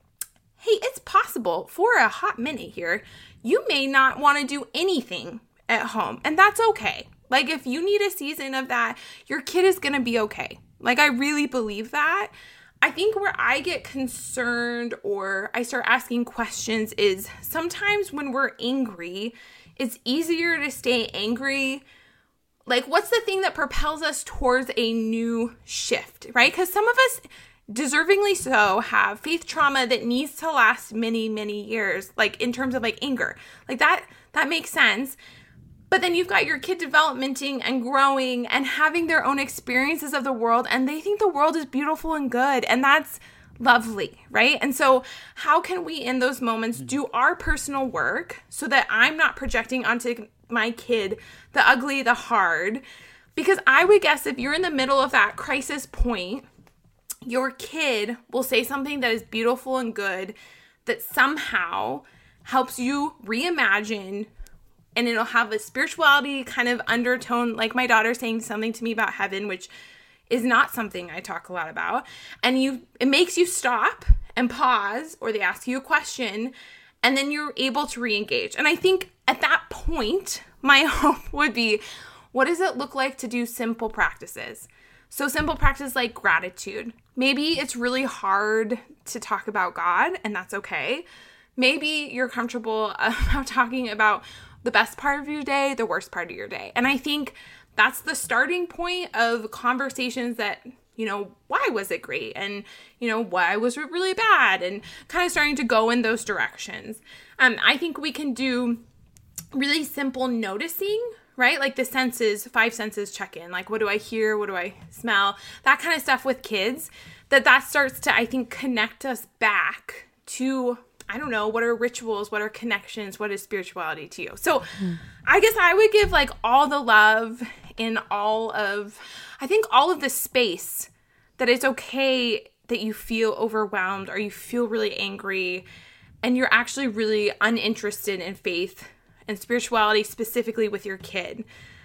S4: hey, it's possible for a hot minute here, you may not want to do anything at home, and that's okay. Like, if you need a season of that, your kid is going to be okay. Like, I really believe that. I think where I get concerned or I start asking questions is sometimes when we're angry, it's easier to stay angry. Like, what's the thing that propels us towards a new shift, right? Because some of us, deservingly so, have faith trauma that needs to last many, many years, like in terms of like anger. Like that, that makes sense. But then you've got your kid developmenting and growing and having their own experiences of the world, and they think the world is beautiful and good, and that's lovely, right? And so how can we in those moments do our personal work so that I'm not projecting onto my kid the ugly, the hard? Because I would guess if you're in the middle of that crisis point, your kid will say something that is beautiful and good that somehow helps you reimagine, and it'll have a spirituality kind of undertone, like my daughter saying something to me about heaven, which is not something I talk a lot about. And you, it makes you stop and pause, or they ask you a question, and then you're able to re-engage. And I think at that point, my hope would be, what does it look like to do simple practices? So simple practice like gratitude. Maybe it's really hard to talk about God, and that's okay. Maybe you're comfortable about talking about the best part of your day, the worst part of your day. And I think that's the starting point of conversations that, you know, why was it great? And, you know, why was it really bad? And kind of starting to go in those directions. Um, I think we can do really simple noticing, right? Like the senses, five senses check in. Like, what do I hear? What do I smell? That kind of stuff with kids, that that starts to, I think, connect us back to, I don't know, what are rituals? What are connections? What is spirituality to you? So mm. I guess I would give like all the love in all of, I think all of the space that it's okay that you feel overwhelmed or you feel really angry and you're actually really uninterested in faith and spirituality, specifically with your kid.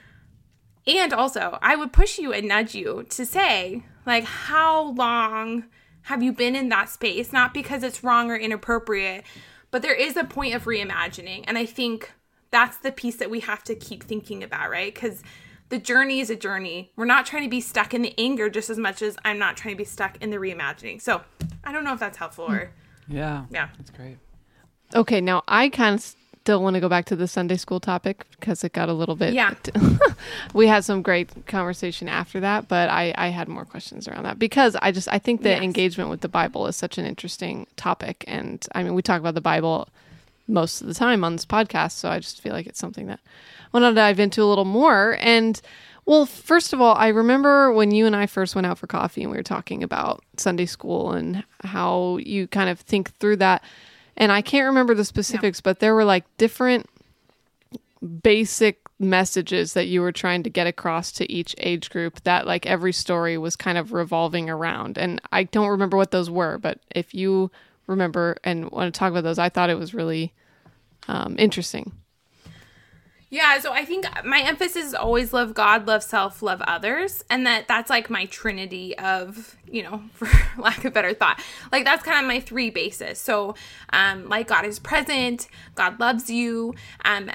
S4: And also, I would push you and nudge you to say, like, how long have you been in that space? Not because it's wrong or inappropriate, but there is a point of reimagining. And I think that's the piece that we have to keep thinking about, right? Because the journey is a journey. We're not trying to be stuck in the anger just as much as I'm not trying to be stuck in the reimagining. So I don't know if that's helpful or
S2: Yeah.
S4: Yeah.
S2: That's great.
S3: Okay, now I kind of still want to go back to the Sunday school topic because it got a little bit.
S4: Yeah.
S3: We had some great conversation after that, but I, I had more questions around that because I just I think the
S4: Yes.
S3: engagement with the Bible is such an interesting topic, and I mean we talk about the Bible most of the time on this podcast, so I just feel like it's something that I want to dive into a little more. And well, first of all, I remember when you and I first went out for coffee and we were talking about Sunday school and how you kind of think through that. And I can't remember the specifics, yeah. but there were like different basic messages that you were trying to get across to each age group that like every story was kind of revolving around. And I don't remember what those were, but if you remember and want to talk about those, I thought it was really um, interesting.
S4: Yeah, so I think my emphasis is always love God, love self, love others. And that that's like my trinity of, you know, for lack of a better thought. Like that's kind of my three bases. So um, like God is present, God loves you. Um,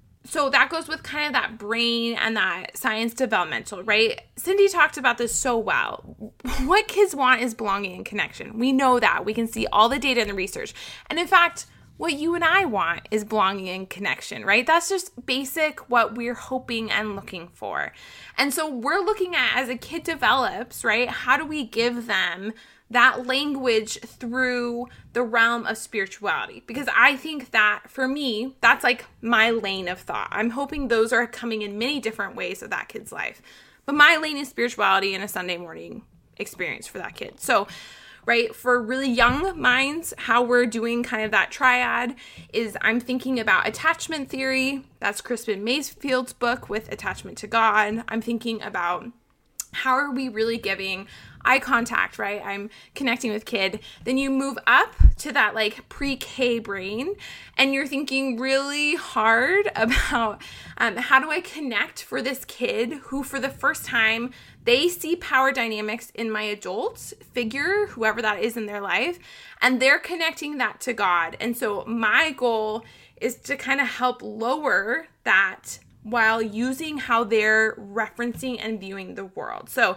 S4: so that goes with kind of that brain and that science developmental, right? Cindy talked about this so well. What kids want is belonging and connection. We know that. We can see all the data and the research. And in fact, what you and I want is belonging and connection, right? That's just basic what we're hoping and looking for. And so we're looking at, as a kid develops, right, how do we give them that language through the realm of spirituality? Because I think that, for me, that's like my lane of thought. I'm hoping those are coming in many different ways of that kid's life. But my lane is spirituality and a Sunday morning experience for that kid. So right, for really young minds, how we're doing kind of that triad is I'm thinking about attachment theory. That's Crispin Mayfield's book with Attachment to God. I'm thinking about how are we really giving eye contact, right? I'm connecting with kid. Then you move up to that like pre-K brain and you're thinking really hard about um, how do I connect for this kid who for the first time they see power dynamics in my adult figure, whoever that is in their life, and they're connecting that to God. And so my goal is to kind of help lower that while using how they're referencing and viewing the world. So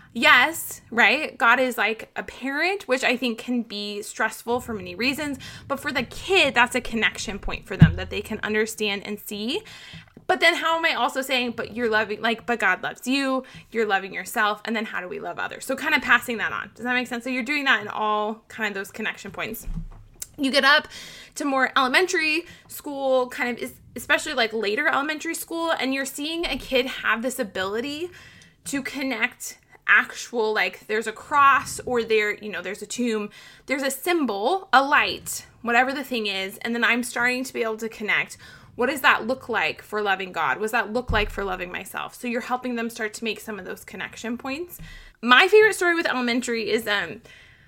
S4: yes, right? God is like a parent, which I think can be stressful for many reasons. But for the kid, that's a connection point for them that they can understand and see. But then how am I also saying, but you're loving, like, but God loves you, you're loving yourself, and then how do we love others? So kind of passing that on. Does that make sense? So you're doing that in all kind of those connection points. You get up to more elementary school, kind of, especially like later elementary school, and you're seeing a kid have this ability to connect actual, like there's a cross or there, you know, there's a tomb, there's a symbol, a light, whatever the thing is. And then I'm starting to be able to connect. What does that look like for loving God? What does that look like for loving myself? So you're helping them start to make some of those connection points. My favorite story with elementary is, um,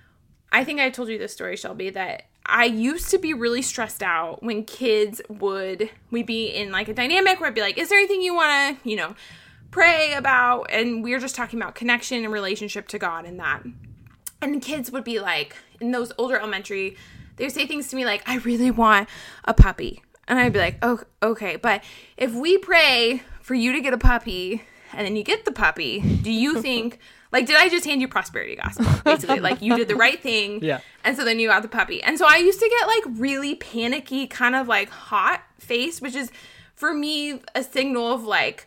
S4: I think I told you this story, Shelby, that I used to be really stressed out when kids would, we'd be in like a dynamic where I'd be like, is there anything you want to, you know, pray about? And we were just talking about connection and relationship to God and that. And the kids would be like, in those older elementary, they would say things to me like, I really want a puppy. And I'd be like, oh, okay. But if we pray for you to get a puppy and then you get the puppy, do you think, like, did I just hand you prosperity gospel? Basically, like you did the right thing. Yeah. And so then you got the puppy. And so I used to get like really panicky, kind of like hot face, which is for me a signal of like,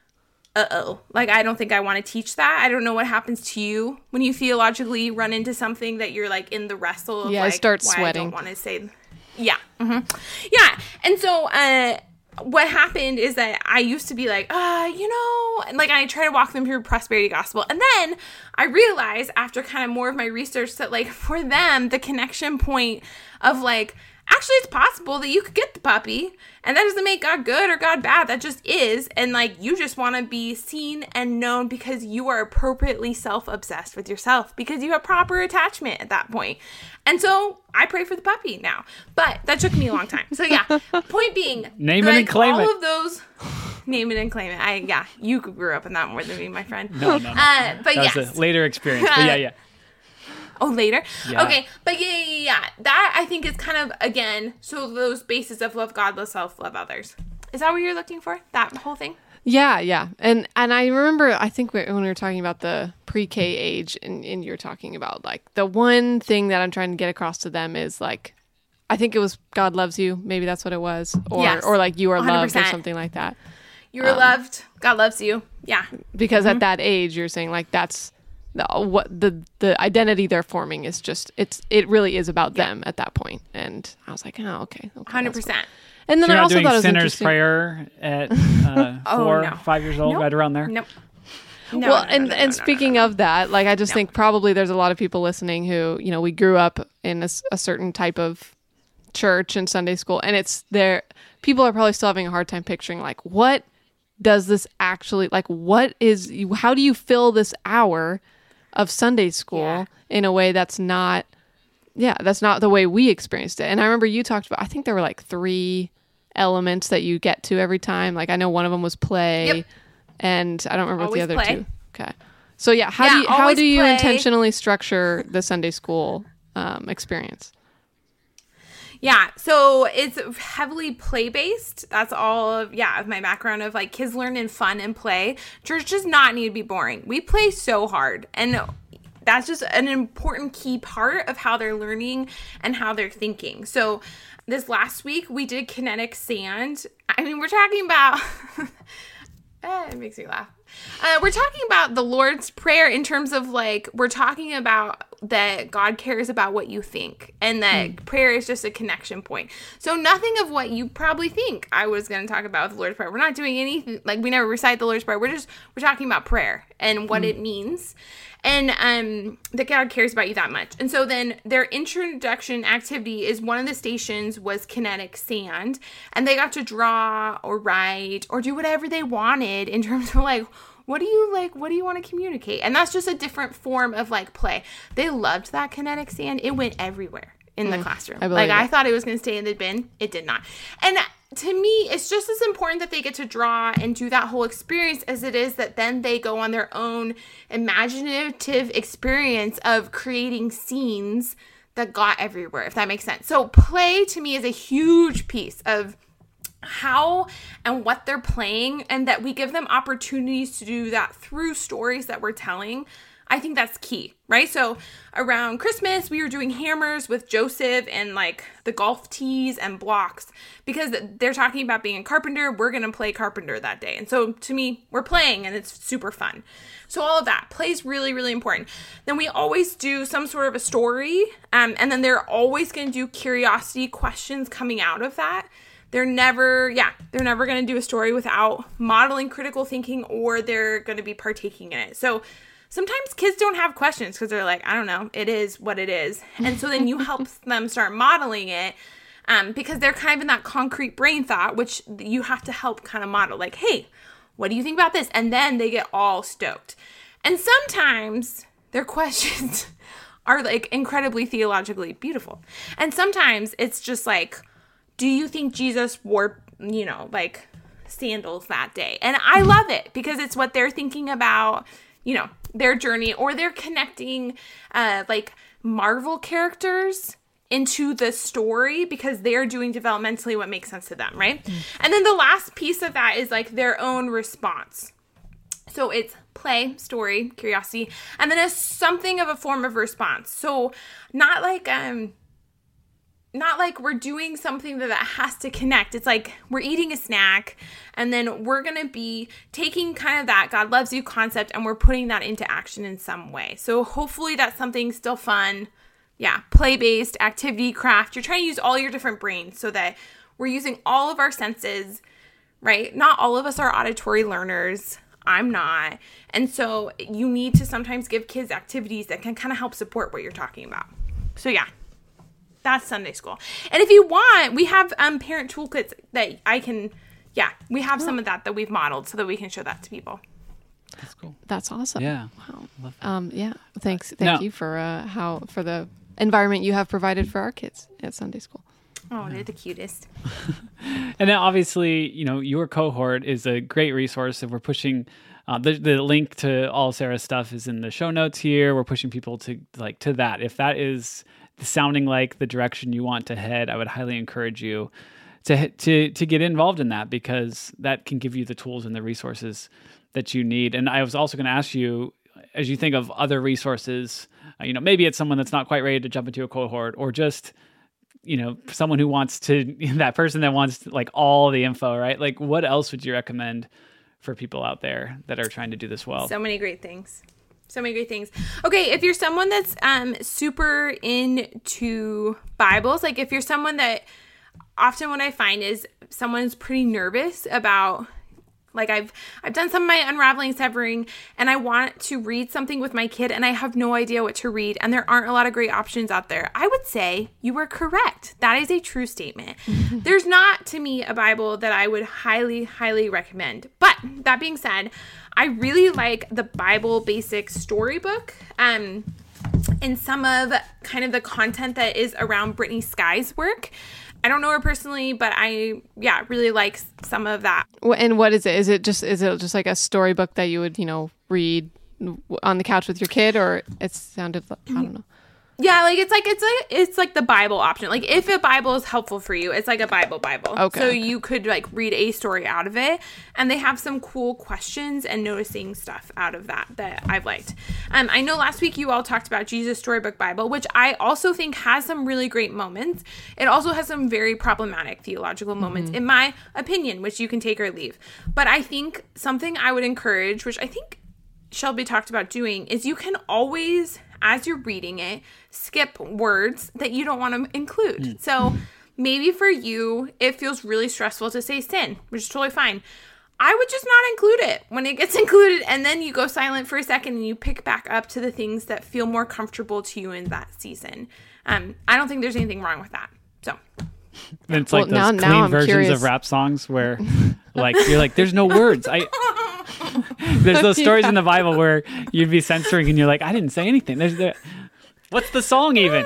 S4: uh-oh, like I don't think I want to teach that. I don't know what happens to you when you theologically run into something that you're like in the wrestle of,
S3: yeah,
S4: like,
S3: I start
S4: why
S3: sweating.
S4: I don't want to say. Yeah. Mm-hmm. Yeah. And so uh, what happened is that I used to be like, uh, you know, and like I try to walk them through prosperity gospel. And then I realized after kind of more of my research that like for them, the connection point of like, actually, it's possible that you could get the puppy, and that doesn't make God good or God bad. That just is. And like, you just want to be seen and known because you are appropriately self-obsessed with yourself because you have proper attachment at that point. And so I pray for the puppy now, but that took me a long time. So yeah, point being,
S2: name
S4: like,
S2: it and claim
S4: all
S2: it.
S4: All of those, name it and claim it. I yeah, you grew up in that more than me, my friend.
S2: No, no, no.
S4: Uh, but
S2: that
S4: yes,
S2: was a later experience. But yeah, yeah.
S4: Oh, later?
S2: Yeah.
S4: Okay, but yeah, yeah, yeah. That, I think, is kind of, again, so those bases of love God, love self, love others. Is that what you're looking for? That whole thing?
S3: Yeah, yeah. And and I remember, I think we, when we were talking about the pre-K age, and, and you're talking about like the one thing that I'm trying to get across to them is like, I think it was God loves you. Maybe that's what it was. Or,
S4: Yes.
S3: or like you are
S4: one hundred
S3: loved
S4: percent.
S3: or something like that.
S4: You were
S3: Um,
S4: loved. God loves you. Yeah.
S3: Because
S4: Mm-hmm.
S3: at that age, you're saying like that's the, what the the identity they're forming is just, it's it really is about them at that point. And I was like, oh, okay. okay
S4: one hundred
S3: that's cool.
S4: percent.
S3: And then
S2: So you're
S3: I
S2: not
S3: also
S2: doing
S3: thought it was
S2: sinner's
S3: interesting.
S2: prayer at uh,
S4: Oh,
S2: four,
S4: no.
S2: five years old,
S4: Nope.
S2: right around there?
S4: Nope. No,
S3: well,
S4: no, no,
S3: and
S4: no, no,
S3: and
S4: no, no,
S3: speaking
S4: no, no.
S3: of that, like I just
S4: No.
S3: think probably there's a lot of people listening who, you know, we grew up in a, s- a certain type of church and Sunday school, and it's there. People are probably still having a hard time picturing like what does this actually like? What is? How do you fill this hour of Sunday school
S4: Yeah.
S3: in a way that's not? Yeah, that's not the way we experienced it. And I remember you talked about. I think there were like three elements that you get to every time. Like I know one of them was play.
S4: Yep.
S3: And I don't remember
S4: Always
S3: what the other
S4: play.
S3: two. Okay. So yeah, how
S4: Yeah,
S3: do you, how
S4: always
S3: do you
S4: play.
S3: intentionally structure the Sunday school um, experience?
S4: Yeah, so it's heavily play based. That's all of yeah of my background of like kids learn in fun and play. Church does not need to be boring. We play so hard, and that's just an important key part of how they're learning and how they're thinking. So this last week we did kinetic sand. I mean, we're talking about. Eh, it makes me laugh. Uh, we're talking about the Lord's Prayer in terms of like, we're talking about that God cares about what you think and that mm. prayer is just a connection point. So nothing of what you probably think I was going to talk about with the Lord's Prayer. We're not doing anything, like we never recite the Lord's Prayer. We're just, we're talking about prayer and what mm. it means. And um, that God cares about you that much. And so then their introduction activity is one of the stations was kinetic sand. And they got to draw or write or do whatever they wanted in terms of like, what do you like, what do you want to communicate? And that's just a different form of like play. They loved that kinetic sand. It went everywhere in mm, the classroom.
S3: I
S4: like I
S3: it.
S4: thought it was going to stay in the bin. It did not. And to me, it's just as important that they get to draw and do that whole experience as it is that then they go on their own imaginative experience of creating scenes that got everywhere, if that makes sense. So play to me is a huge piece of how and what they're playing, and that we give them opportunities to do that through stories that we're telling. I think that's key, right? So around Christmas, we were doing hammers with Joseph and like the golf tees and blocks because they're talking about being a carpenter. We're going to play carpenter that day. And so to me, we're playing and it's super fun. So all of that play is really, really important. Then we always do some sort of a story. Um, and then they're always going to do curiosity questions coming out of that. They're never, yeah, they're never going to do a story without modeling critical thinking, or they're going to be partaking in it. So sometimes kids don't have questions because they're like, I don't know, it is what it is. And so then you help them start modeling it um, because they're kind of in that concrete brain thought, which you have to help kind of model. Like, hey, what do you think about this? And then they get all stoked. And sometimes their questions are like incredibly theologically beautiful. And sometimes it's just like, do you think Jesus wore, you know, like sandals that day? And I love it because it's what they're thinking about, you know, their journey, or they're connecting uh, like Marvel characters into the story because they're doing developmentally what makes sense to them, right? Mm. And then the last piece of that is like their own response. So it's play, story, curiosity, and then it's something of a form of response. So not like um not like we're doing something that, that has to connect. It's like we're eating a snack and then we're going to be taking kind of that God loves you concept and we're putting that into action in some way. So hopefully that's something still fun. Yeah, play-based, activity, craft. You're trying to use all your different brains so that we're using all of our senses, right? Not all of us are auditory learners. I'm not. And so you need to sometimes give kids activities that can kind of help support what you're talking about. So yeah. That's Sunday school. And if you want, we have um, parent toolkits that I can, yeah, we have some of that that we've modeled so that we can show that to people.
S2: That's cool.
S3: That's awesome.
S2: Yeah.
S3: Wow.
S2: Love that.
S3: Um, yeah. Thanks. Thank
S2: Now,
S3: you for uh, how for the environment you have provided for our kids at Sunday school.
S4: Oh, they're the cutest.
S2: And then obviously, you know, your cohort is a great resource. If we're pushing uh, the the link to all Sarah's stuff is in the show notes here. We're pushing people to like to that. If that is sounding like the direction you want to head, I would highly encourage you to to to get involved in that, because that can give you the tools and the resources that you need. And I was also going to ask you, as you think of other resources, uh, you know, maybe it's someone that's not quite ready to jump into a cohort, or just, you know, someone who wants to, that person that wants like all the info, right? Like, what else would you recommend for people out there that are trying to do this well?
S4: So many great things. So many great things. Okay, if you're someone that's um, super into Bibles, like if you're someone that, often what I find is someone's pretty nervous about, like I've I've done some of my unraveling, severing, and I want to read something with my kid and I have no idea what to read, and there aren't a lot of great options out there. I would say you were correct. That is a true statement. There's not, to me, a Bible that I would highly, highly recommend. But that being said, I really like the Bible Basics Storybook. Um, and some of kind of the content that is around Brittany Sky's work. I don't know her personally, but I, yeah, really like some of that.
S3: And what is it? Is it just is it just like a storybook that you would, you know, read on the couch with your kid, or it sounded, I don't know.
S4: Yeah, like it's like it's like it's like the Bible option. Like if a Bible is helpful for you, it's like a Bible Bible.
S3: Okay.
S4: So you could like read a story out of it, and they have some cool questions and noticing stuff out of that that I've liked. Um, I know last week you all talked about Jesus Storybook Bible, which I also think has some really great moments. It also has some very problematic theological moments, mm-hmm. in my opinion, which you can take or leave. But I think something I would encourage, which I think Shelby talked about doing, is you can always, as you're reading it, skip words that you don't want to include. Mm. So maybe for you, it feels really stressful to say sin, which is totally fine. I would just not include it when it gets included, and then you go silent for a second and you pick back up to the things that feel more comfortable to you in that season. Um, I don't think there's anything wrong with that. So
S2: it's like
S3: well,
S2: those
S3: now,
S2: clean
S3: now
S2: versions
S3: curious.
S2: of rap songs where like you're like, there's no words. I There's those stories yeah. in the Bible where you'd be censoring and you're like, I didn't say anything. There's the, what's the song even?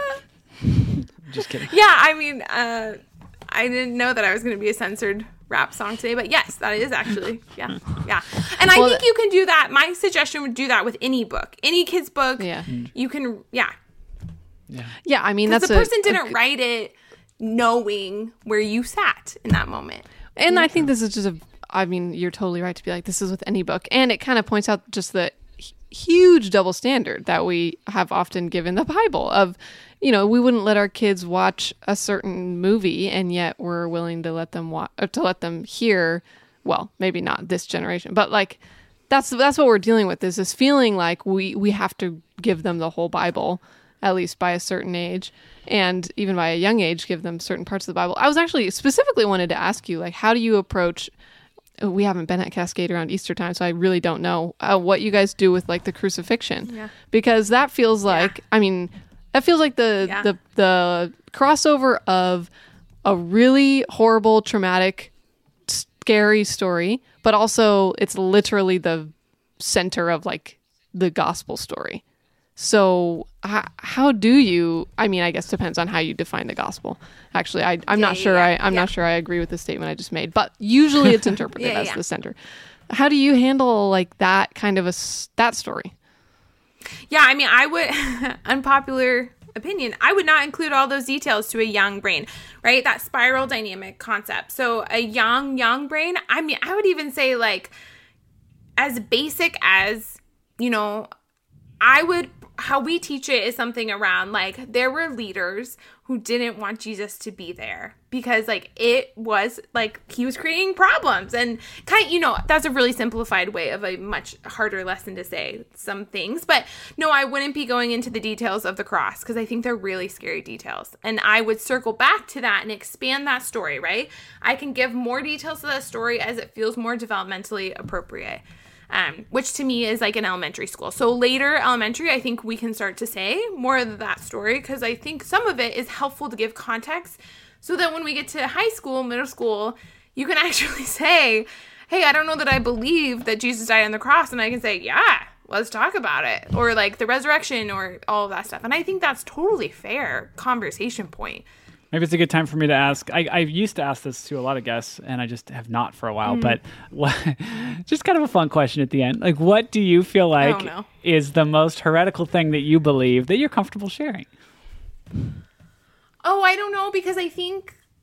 S2: Just kidding.
S4: Yeah, I mean, uh, I didn't know that I was going to be a censored rap song today, but yes, that is actually, yeah, yeah. And I well, think you can do that. My suggestion would do that with any book, any kid's book.
S3: Yeah.
S4: You can, yeah.
S2: Yeah,
S3: yeah I mean, that's
S4: the
S3: a,
S4: person didn't
S3: a,
S4: write it knowing where you sat in that moment.
S3: And I think this is just a, I mean, you're totally right to be like, this is with any book. And it kind of points out just the h- huge double standard that we have often given the Bible of, you know, we wouldn't let our kids watch a certain movie, and yet we're willing to let them watch, or to let them hear, well, maybe not this generation, but like, that's that's what we're dealing with, is this feeling like we, we have to give them the whole Bible, at least by a certain age, and even by a young age, give them certain parts of the Bible. I was actually specifically wanted to ask you, like, how do you approach, we haven't been at Cascade around Easter time, so I really don't know uh, what you guys do with like the crucifixion,
S4: yeah.
S3: because that feels like, yeah. I mean, that feels like the,
S4: yeah.
S3: the, the crossover of a really horrible, traumatic, scary story, but also it's literally the center of like the gospel story. So how, how do you, I mean, I guess depends on how you define the gospel. Actually, I, I'm
S4: yeah,
S3: not sure.
S4: yeah,
S3: I, I'm
S4: yeah.
S3: not sure I agree with the statement I just made, but usually it's interpreted
S4: yeah,
S3: as
S4: yeah.
S3: the center. How do you handle like that kind of a, that story?
S4: Yeah, I mean, I would, unpopular opinion, I would not include all those details to a young brain, right? That spiral dynamic concept. So a young, young brain, I mean, I would even say like as basic as, you know, I would, how we teach it is something around like there were leaders who didn't want Jesus to be there because like it was like he was creating problems, and kind of, you know, that's a really simplified way of a much harder lesson to say some things. But no, I wouldn't be going into the details of the cross because I think they're really scary details, and I would circle back to that and expand that story, right? I can give more details to that story as it feels more developmentally appropriate. Um, which to me is like in elementary school. So later elementary, I think we can start to say more of that story because I think some of it is helpful to give context so that when we get to high school, middle school, you can actually say, hey, I don't know that I believe that Jesus died on the cross. And I can say, yeah, let's talk about it. Or like the resurrection or all of that stuff. And I think that's totally fair conversation point.
S2: Maybe it's a good time for me to ask. I, I used to ask this to a lot of guests, and I just have not for a while. Mm. But what, just kind of a fun question at the end. Like, what do you feel like
S4: oh, no.
S2: is the most heretical thing that you believe that you're comfortable sharing?
S4: Oh, I don't know, because I think,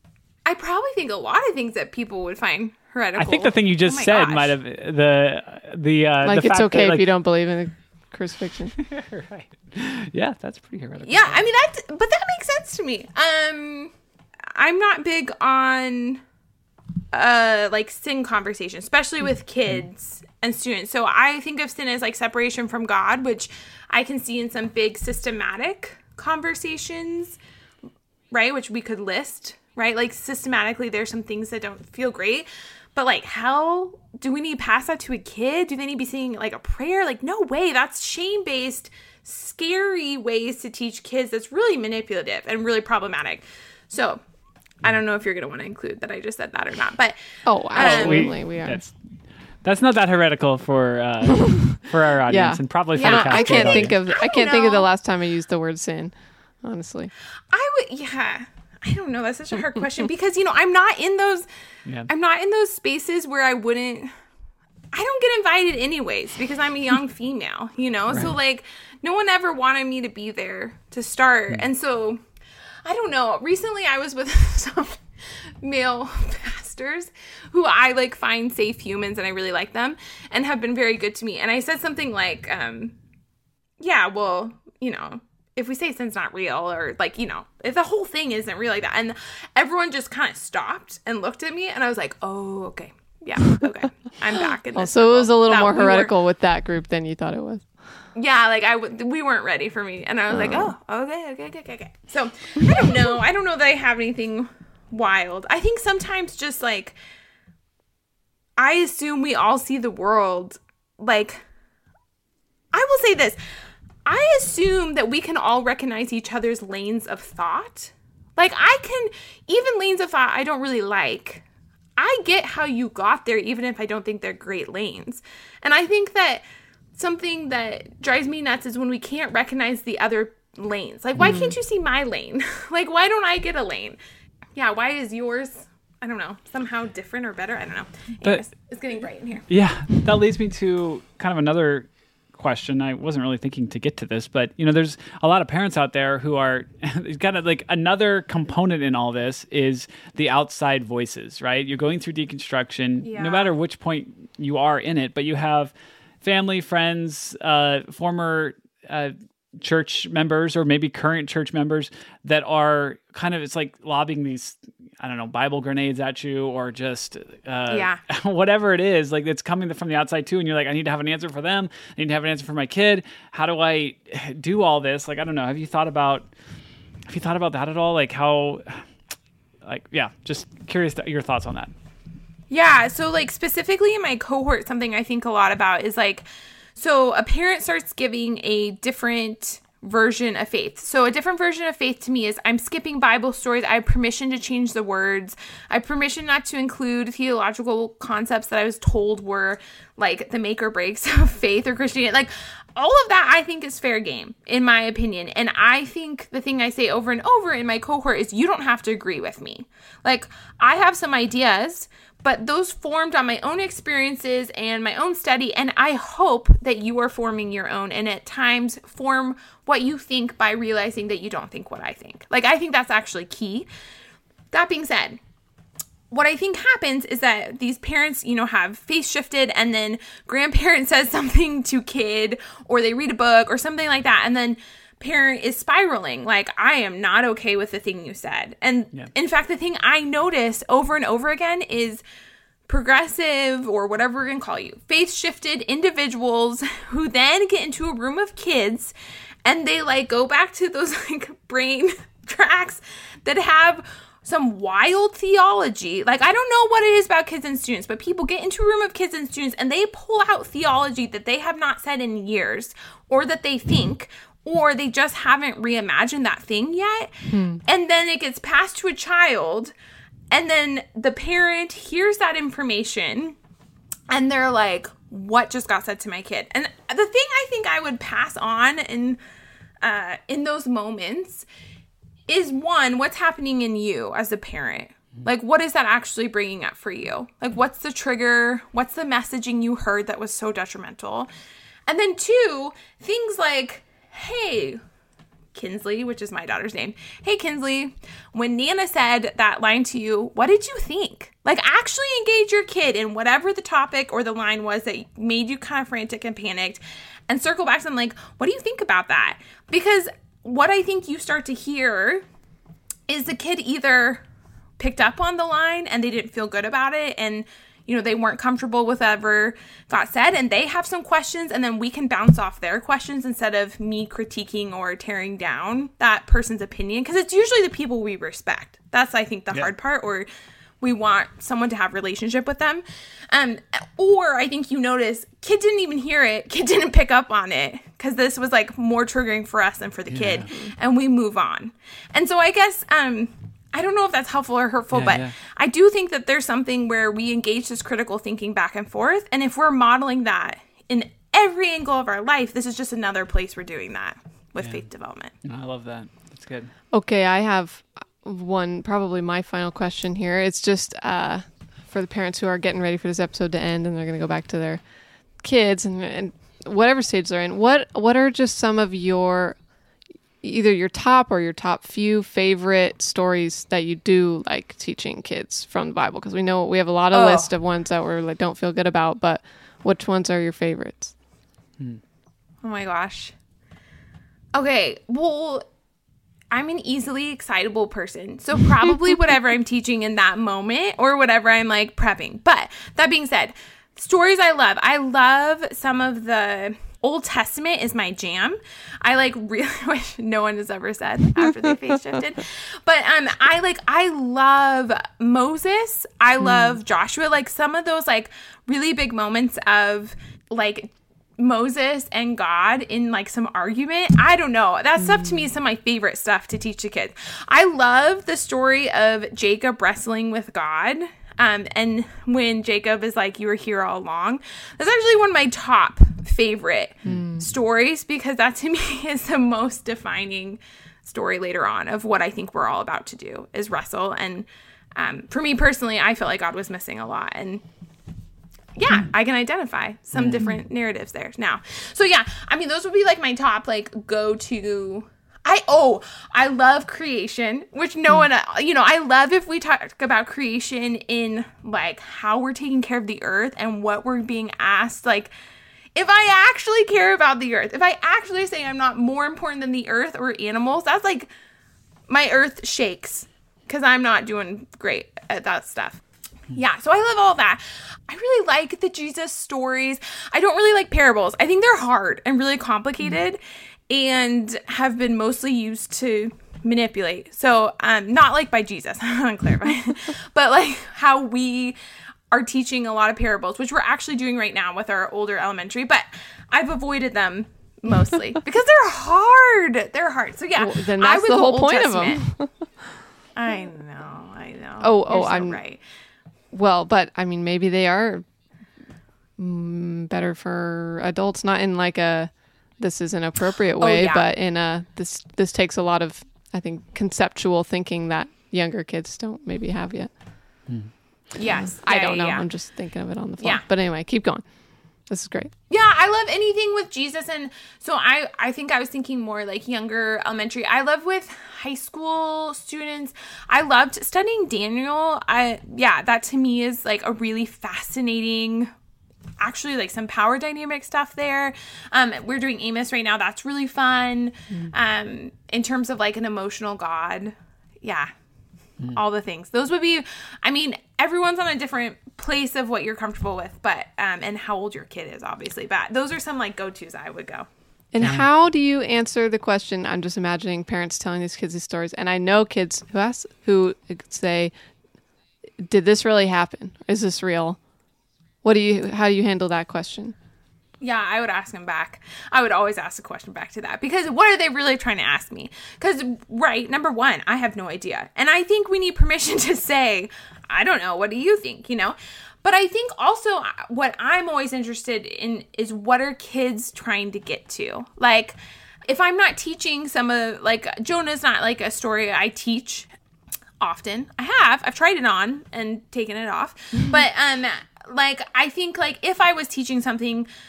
S4: I probably think a lot of things that people would find heretical.
S2: I think the thing you just
S4: oh
S2: said
S4: gosh.
S2: might have the the uh,
S3: Like
S2: the
S3: it's
S2: fact
S3: okay
S2: that, like,
S3: if you don't believe in the crucifixion.
S2: right. Yeah, that's pretty heretical.
S4: Yeah, I mean that, but that makes sense to me. Um, I'm not big on uh like sin conversation, especially with kids and students. So I think of sin as like separation from God, which I can see in some big systematic conversations, right? Which we could list, right? Like systematically, there's some things that don't feel great. But like, how do we need to pass that to a kid? Do they need to be saying like a prayer? Like, no way. That's shame-based, scary ways to teach kids. That's really manipulative and really problematic. So I don't know if you're going to want to include that I just said that or not. But
S3: Oh, absolutely,
S2: we,
S3: we, are.
S2: That's, that's not that heretical for uh, for our audience,
S3: Yeah.
S2: and probably for
S4: Yeah,
S2: the
S3: I
S2: Cascade
S3: can't
S2: audience.
S3: think of I
S4: I
S3: can't think of the
S4: know.
S3: last time I used the word sin, honestly.
S4: I would, yeah. I don't know. That's such a hard question because, you know, I'm not in those,
S2: Yeah.
S4: I'm not in those spaces where I wouldn't, I don't get invited anyways because I'm a young female, you know? So like no one ever wanted me to be there to start. And so I don't know. Recently I was with some male pastors who I like find safe humans and I really like them and have been very good to me. And I said something like, um, yeah, well, you know, if we say sin's not real or like, you know, if the whole thing isn't real like that. And everyone just kind of stopped and looked at me and I was like, oh, okay. Yeah. Okay. I'm back in
S3: Oh,
S4: this.
S3: so it was a little
S4: That
S3: more
S4: we were-
S3: heretical with that group than you thought it was.
S4: Yeah. Like I, w- we weren't ready for me. And I was like, oh, okay, okay, okay, okay, okay. So I don't know. I don't know that I have anything wild. I think sometimes just like, I assume we all see the world like, I will say this. I assume that we can all recognize each other's lanes of thought. Like I can, even lanes of thought I don't really like. I get how you got there, even if I don't think they're great lanes. And I think that something that drives me nuts is when we can't recognize the other lanes. Like, why can't you see my lane? Like, why don't I get a lane? Yeah, why is yours, I don't know, somehow different or better? I don't know. Anyways,
S2: But-
S4: it's getting bright in here.
S2: Yeah, that leads me to kind of another question. I wasn't really thinking to get to this, but you know, there's a lot of parents out there who are kind of like another component in all this is the outside voices, right? You're going through deconstruction,
S4: Yeah.
S2: no matter which point you are in it, but you have family, friends, uh, former uh, church members, or maybe current church members that are kind of, it's like lobbing these, I don't know, Bible grenades at you, or just uh,
S4: Yeah.
S2: whatever it is, like it's coming from the outside too. And you're like, I need to have an answer for them. I need to have an answer for my kid. How do I do all this? Like, I don't know. Have you thought about, have you thought about that at all? Like how, like, yeah, just curious to, your thoughts on that.
S4: Yeah, so like specifically in my cohort, something I think a lot about is like, so a parent starts giving a different version of faith. So a different version of faith to me is I'm skipping Bible stories. I have permission to change the words. I have permission not to include theological concepts that I was told were like the make or breaks of faith or Christianity. Like all of that I think is fair game in my opinion. And I think the thing I say over and over in my cohort is you don't have to agree with me. Like I have some ideas, but those formed on my own experiences and my own study, and I hope that you are forming your own and at times form what you think by realizing that you don't think what I think. Like, I think that's actually key. That being said, what I think happens is that these parents, you know, have faith shifted and then grandparent says something to kid or they read a book or something like that, and then parent is spiraling like, I am not okay with the thing you said. And
S2: Yeah.
S4: in fact, the thing I notice over and over again is progressive, or whatever we're going to call you, faith shifted individuals who then get into a room of kids and they like go back to those like brain tracks that have some wild theology. Like, I don't know what it is about kids and students, but people get into a room of kids and students and they pull out theology that they have not said in years, or that they think, or they just haven't reimagined that thing yet. Hmm. And then it gets passed to a child, and then the parent hears that information and they're like, what just got said to my kid? And the thing I think I would pass on in uh, in those moments is, one, what's happening in you as a parent? Like, what is that actually bringing up for you? Like, what's the trigger? What's the messaging you heard that was so detrimental? And then two, things like, hey, Kinsley, which is my daughter's name. Hey, Kinsley, when Nana said that line to you, what did you think? Like, actually engage your kid in whatever the topic or the line was that made you kind of frantic and panicked, and circle back to them like, what do you think about that? Because what I think you start to hear is the kid either picked up on the line and they didn't feel good about it, and you know, they weren't comfortable with whatever got said, and they have some questions, and then we can bounce off their questions instead of me critiquing or tearing down that person's opinion, because it's usually the people we respect. That's, I think, the yeah. hard part, or we want someone to have a relationship with them. Um, or I think you notice kid didn't even hear it. Kid didn't pick up on it because this was like more triggering for us than for the yeah. kid, and we move on. And so I guess... um. I don't know if that's helpful or hurtful, yeah, but yeah. I do think that there's something where we engage this critical thinking back and forth. And if we're modeling that in every angle of our life, this is just another place we're doing that with yeah. faith development.
S2: I love that. That's good.
S3: Okay, I have one, probably my final question here. It's just uh, for the parents who are getting ready for this episode to end and they're going to go back to their kids and, and whatever stage they're in. What What are just some of your... either your top or your top few favorite stories that you do like teaching kids from the Bible? Because we know we have a lot of
S4: oh.
S3: list of ones that we're like don't feel good about, but which ones are your favorites?
S2: Hmm.
S4: Oh my gosh. Okay, well, I'm an easily excitable person, so probably whatever I'm teaching in that moment or whatever I'm like prepping. But that being said, stories I love. I love some of the Old Testament is my jam. I like really wish no one has ever said after they face shifted. But um I like I love Moses. I love mm. Joshua. Like some of those like really big moments of like Moses and God in like some argument. I don't know. That stuff to me is some of my favorite stuff to teach the kids. I love the story of Jacob wrestling with God. Um, and when Jacob is like, you were here all along, that's actually one of my top favorite mm. stories, because that to me is the most defining story later on of what I think we're all about to do is wrestle. And um, for me personally, I feel like God was missing a lot. And yeah, I can identify some mm. different narratives there now. So yeah, I mean, those would be like my top, like go to. I, oh, I love creation, which no one, uh, you know, I love if we talk about creation in like how we're taking care of the earth and what we're being asked. Like if I actually care about the earth, if I actually say I'm not more important than the earth or animals, that's like my earth shakes because I'm not doing great at that stuff. Yeah, so I love all that. I really like the Jesus stories. I don't really like parables. I think they're hard and really complicated. Mm-hmm. And have been mostly used to manipulate. So um, not like by Jesus, I want to clarify, but like how we are teaching a lot of parables, which we're actually doing right now with our older elementary. But I've avoided them mostly because they're hard. They're hard. So yeah,
S3: well, then that's the whole point Testament. Of them.
S4: I know, I know.
S3: Oh, oh,
S4: You're so
S3: I'm
S4: right.
S3: Well, but I mean, maybe they are mm, better for adults, not in like a this is an appropriate way, oh, yeah. but in a this this takes a lot of, I think, conceptual thinking that younger kids don't maybe have yet.
S2: Hmm.
S4: Yes,
S3: I
S4: yeah,
S3: don't know.
S4: Yeah.
S3: I'm just thinking of it on the fly.
S4: Yeah.
S3: But anyway, keep going. This is great.
S4: Yeah, I love anything with Jesus. And so I, I think I was thinking more like younger elementary. I love with high school students. I loved studying Daniel. I yeah, that to me is like a really fascinating, actually like some power dynamic stuff there. Um, we're doing Amos right now. That's really fun. Mm. Um, in terms of like an emotional God. Yeah. Mm. All the things. Those would be, I mean, everyone's on a different place of what you're comfortable with, but, um, and how old your kid is, obviously. But those are some like go-tos I would go.
S3: And yeah. How do you answer the question? I'm just imagining parents telling these kids these stories. And I know kids who ask, who say, did this really happen? Is this real? What do you, how do you handle that question?
S4: Yeah, I would ask them back. I would always ask a question back to that, because what are they really trying to ask me? Because, right, number one, I have no idea. And I think we need permission to say, I don't know, what do you think, you know? But I think also what I'm always interested in is what are kids trying to get to? Like, if I'm not teaching some of, like, Jonah's not like a story I teach often. I have. I've tried it on and taken it off. But, um, like, I think, like, if I was teaching something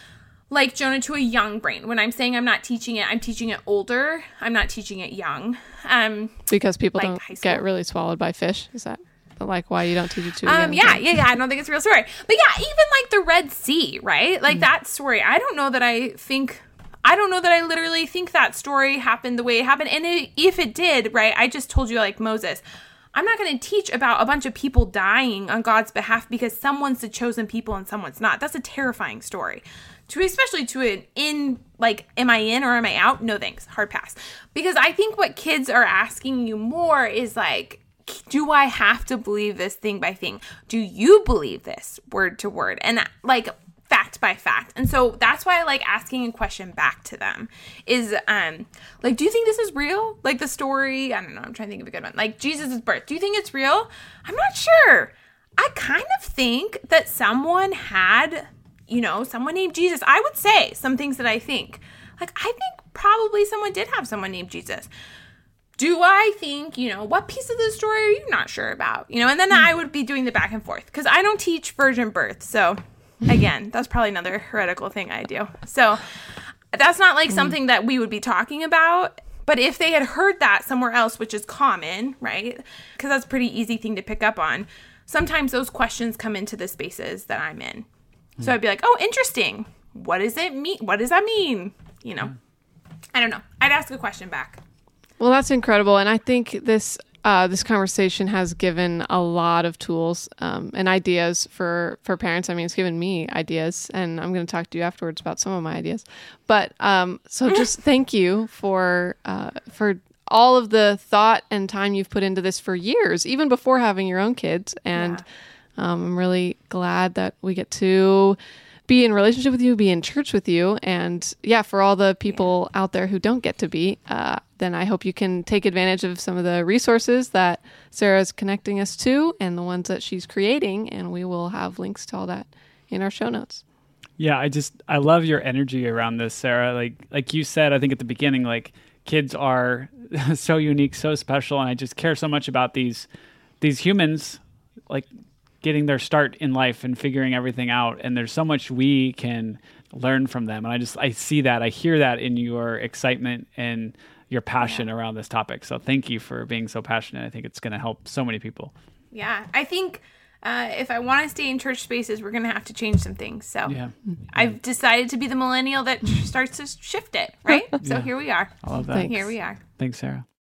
S4: like Jonah, to a young brain. When I'm saying I'm not teaching it, I'm teaching it older. I'm not teaching it young. Um,
S3: because people
S4: like
S3: don't
S4: high school.
S3: get really swallowed by fish. Is that like why you don't teach it to?
S4: Um, yeah, yeah, yeah. I don't think it's a real story. But yeah, even like the Red Sea, right? Like mm. that story. I don't know that I think. I don't know that I literally think that story happened the way it happened. And it, if it did, right? I just told you, like Moses. I'm not going to teach about a bunch of people dying on God's behalf because someone's the chosen people and someone's not. That's a terrifying story. To especially to an in, like, am I in or am I out? No thanks. Hard pass. Because I think what kids are asking you more is like, do I have to believe this thing by thing? Do you believe this word to word? And like fact by fact. And so that's why I like asking a question back to them is, um, like, do you think this is real? Like the story, I don't know, I'm trying to think of a good one. Like Jesus' birth. Do you think it's real? I'm not sure. I kind of think that someone had, you know, someone named Jesus. I would say some things that I think. Like, I think probably someone did have someone named Jesus. Do I think, you know, what piece of the story are you not sure about? You know, and then mm-hmm. I would be doing the back and forth because I don't teach virgin birth. So again, that's probably another heretical thing I do. So that's not like something that we would be talking about. But if they had heard that somewhere else, which is common, right? Because that's a pretty easy thing to pick up on. Sometimes those questions come into the spaces that I'm in. Mm. So I'd be like, oh, interesting. What does it mean? What does that mean? You know, mm. I don't know. I'd ask a question back.
S3: Well, that's incredible. And I think this Uh, this conversation has given a lot of tools um, and ideas for, for parents. I mean, it's given me ideas, and I'm going to talk to you afterwards about some of my ideas. But um, so just thank you for uh, for all of the thought and time you've put into this for years, even before having your own kids. And yeah. um, I'm really glad that we get to be in relationship with you, be in church with you. And yeah, for all the people yeah. out there who don't get to be, uh, then I hope you can take advantage of some of the resources that Sarah's connecting us to and the ones that she's creating. And we will have links to all that in our show notes.
S2: Yeah, I just, I love your energy around this, Sarah. Like, like you said, I think at the beginning, like kids are so unique, so special. And I just care so much about these, these humans, like getting their start in life and figuring everything out. And there's so much we can learn from them. And I just, I see that, I hear that in your excitement and your passion yeah. around this topic. So thank you for being so passionate. I think it's going to help so many people.
S4: Yeah. I think uh, if I want to stay in church spaces, we're going to have to change some things. So
S2: yeah.
S4: I've decided to be the millennial that starts to shift it. Right. So
S2: yeah.
S4: here we are.
S2: I love that.
S3: Thanks.
S4: Here we are.
S2: Thanks, Sarah.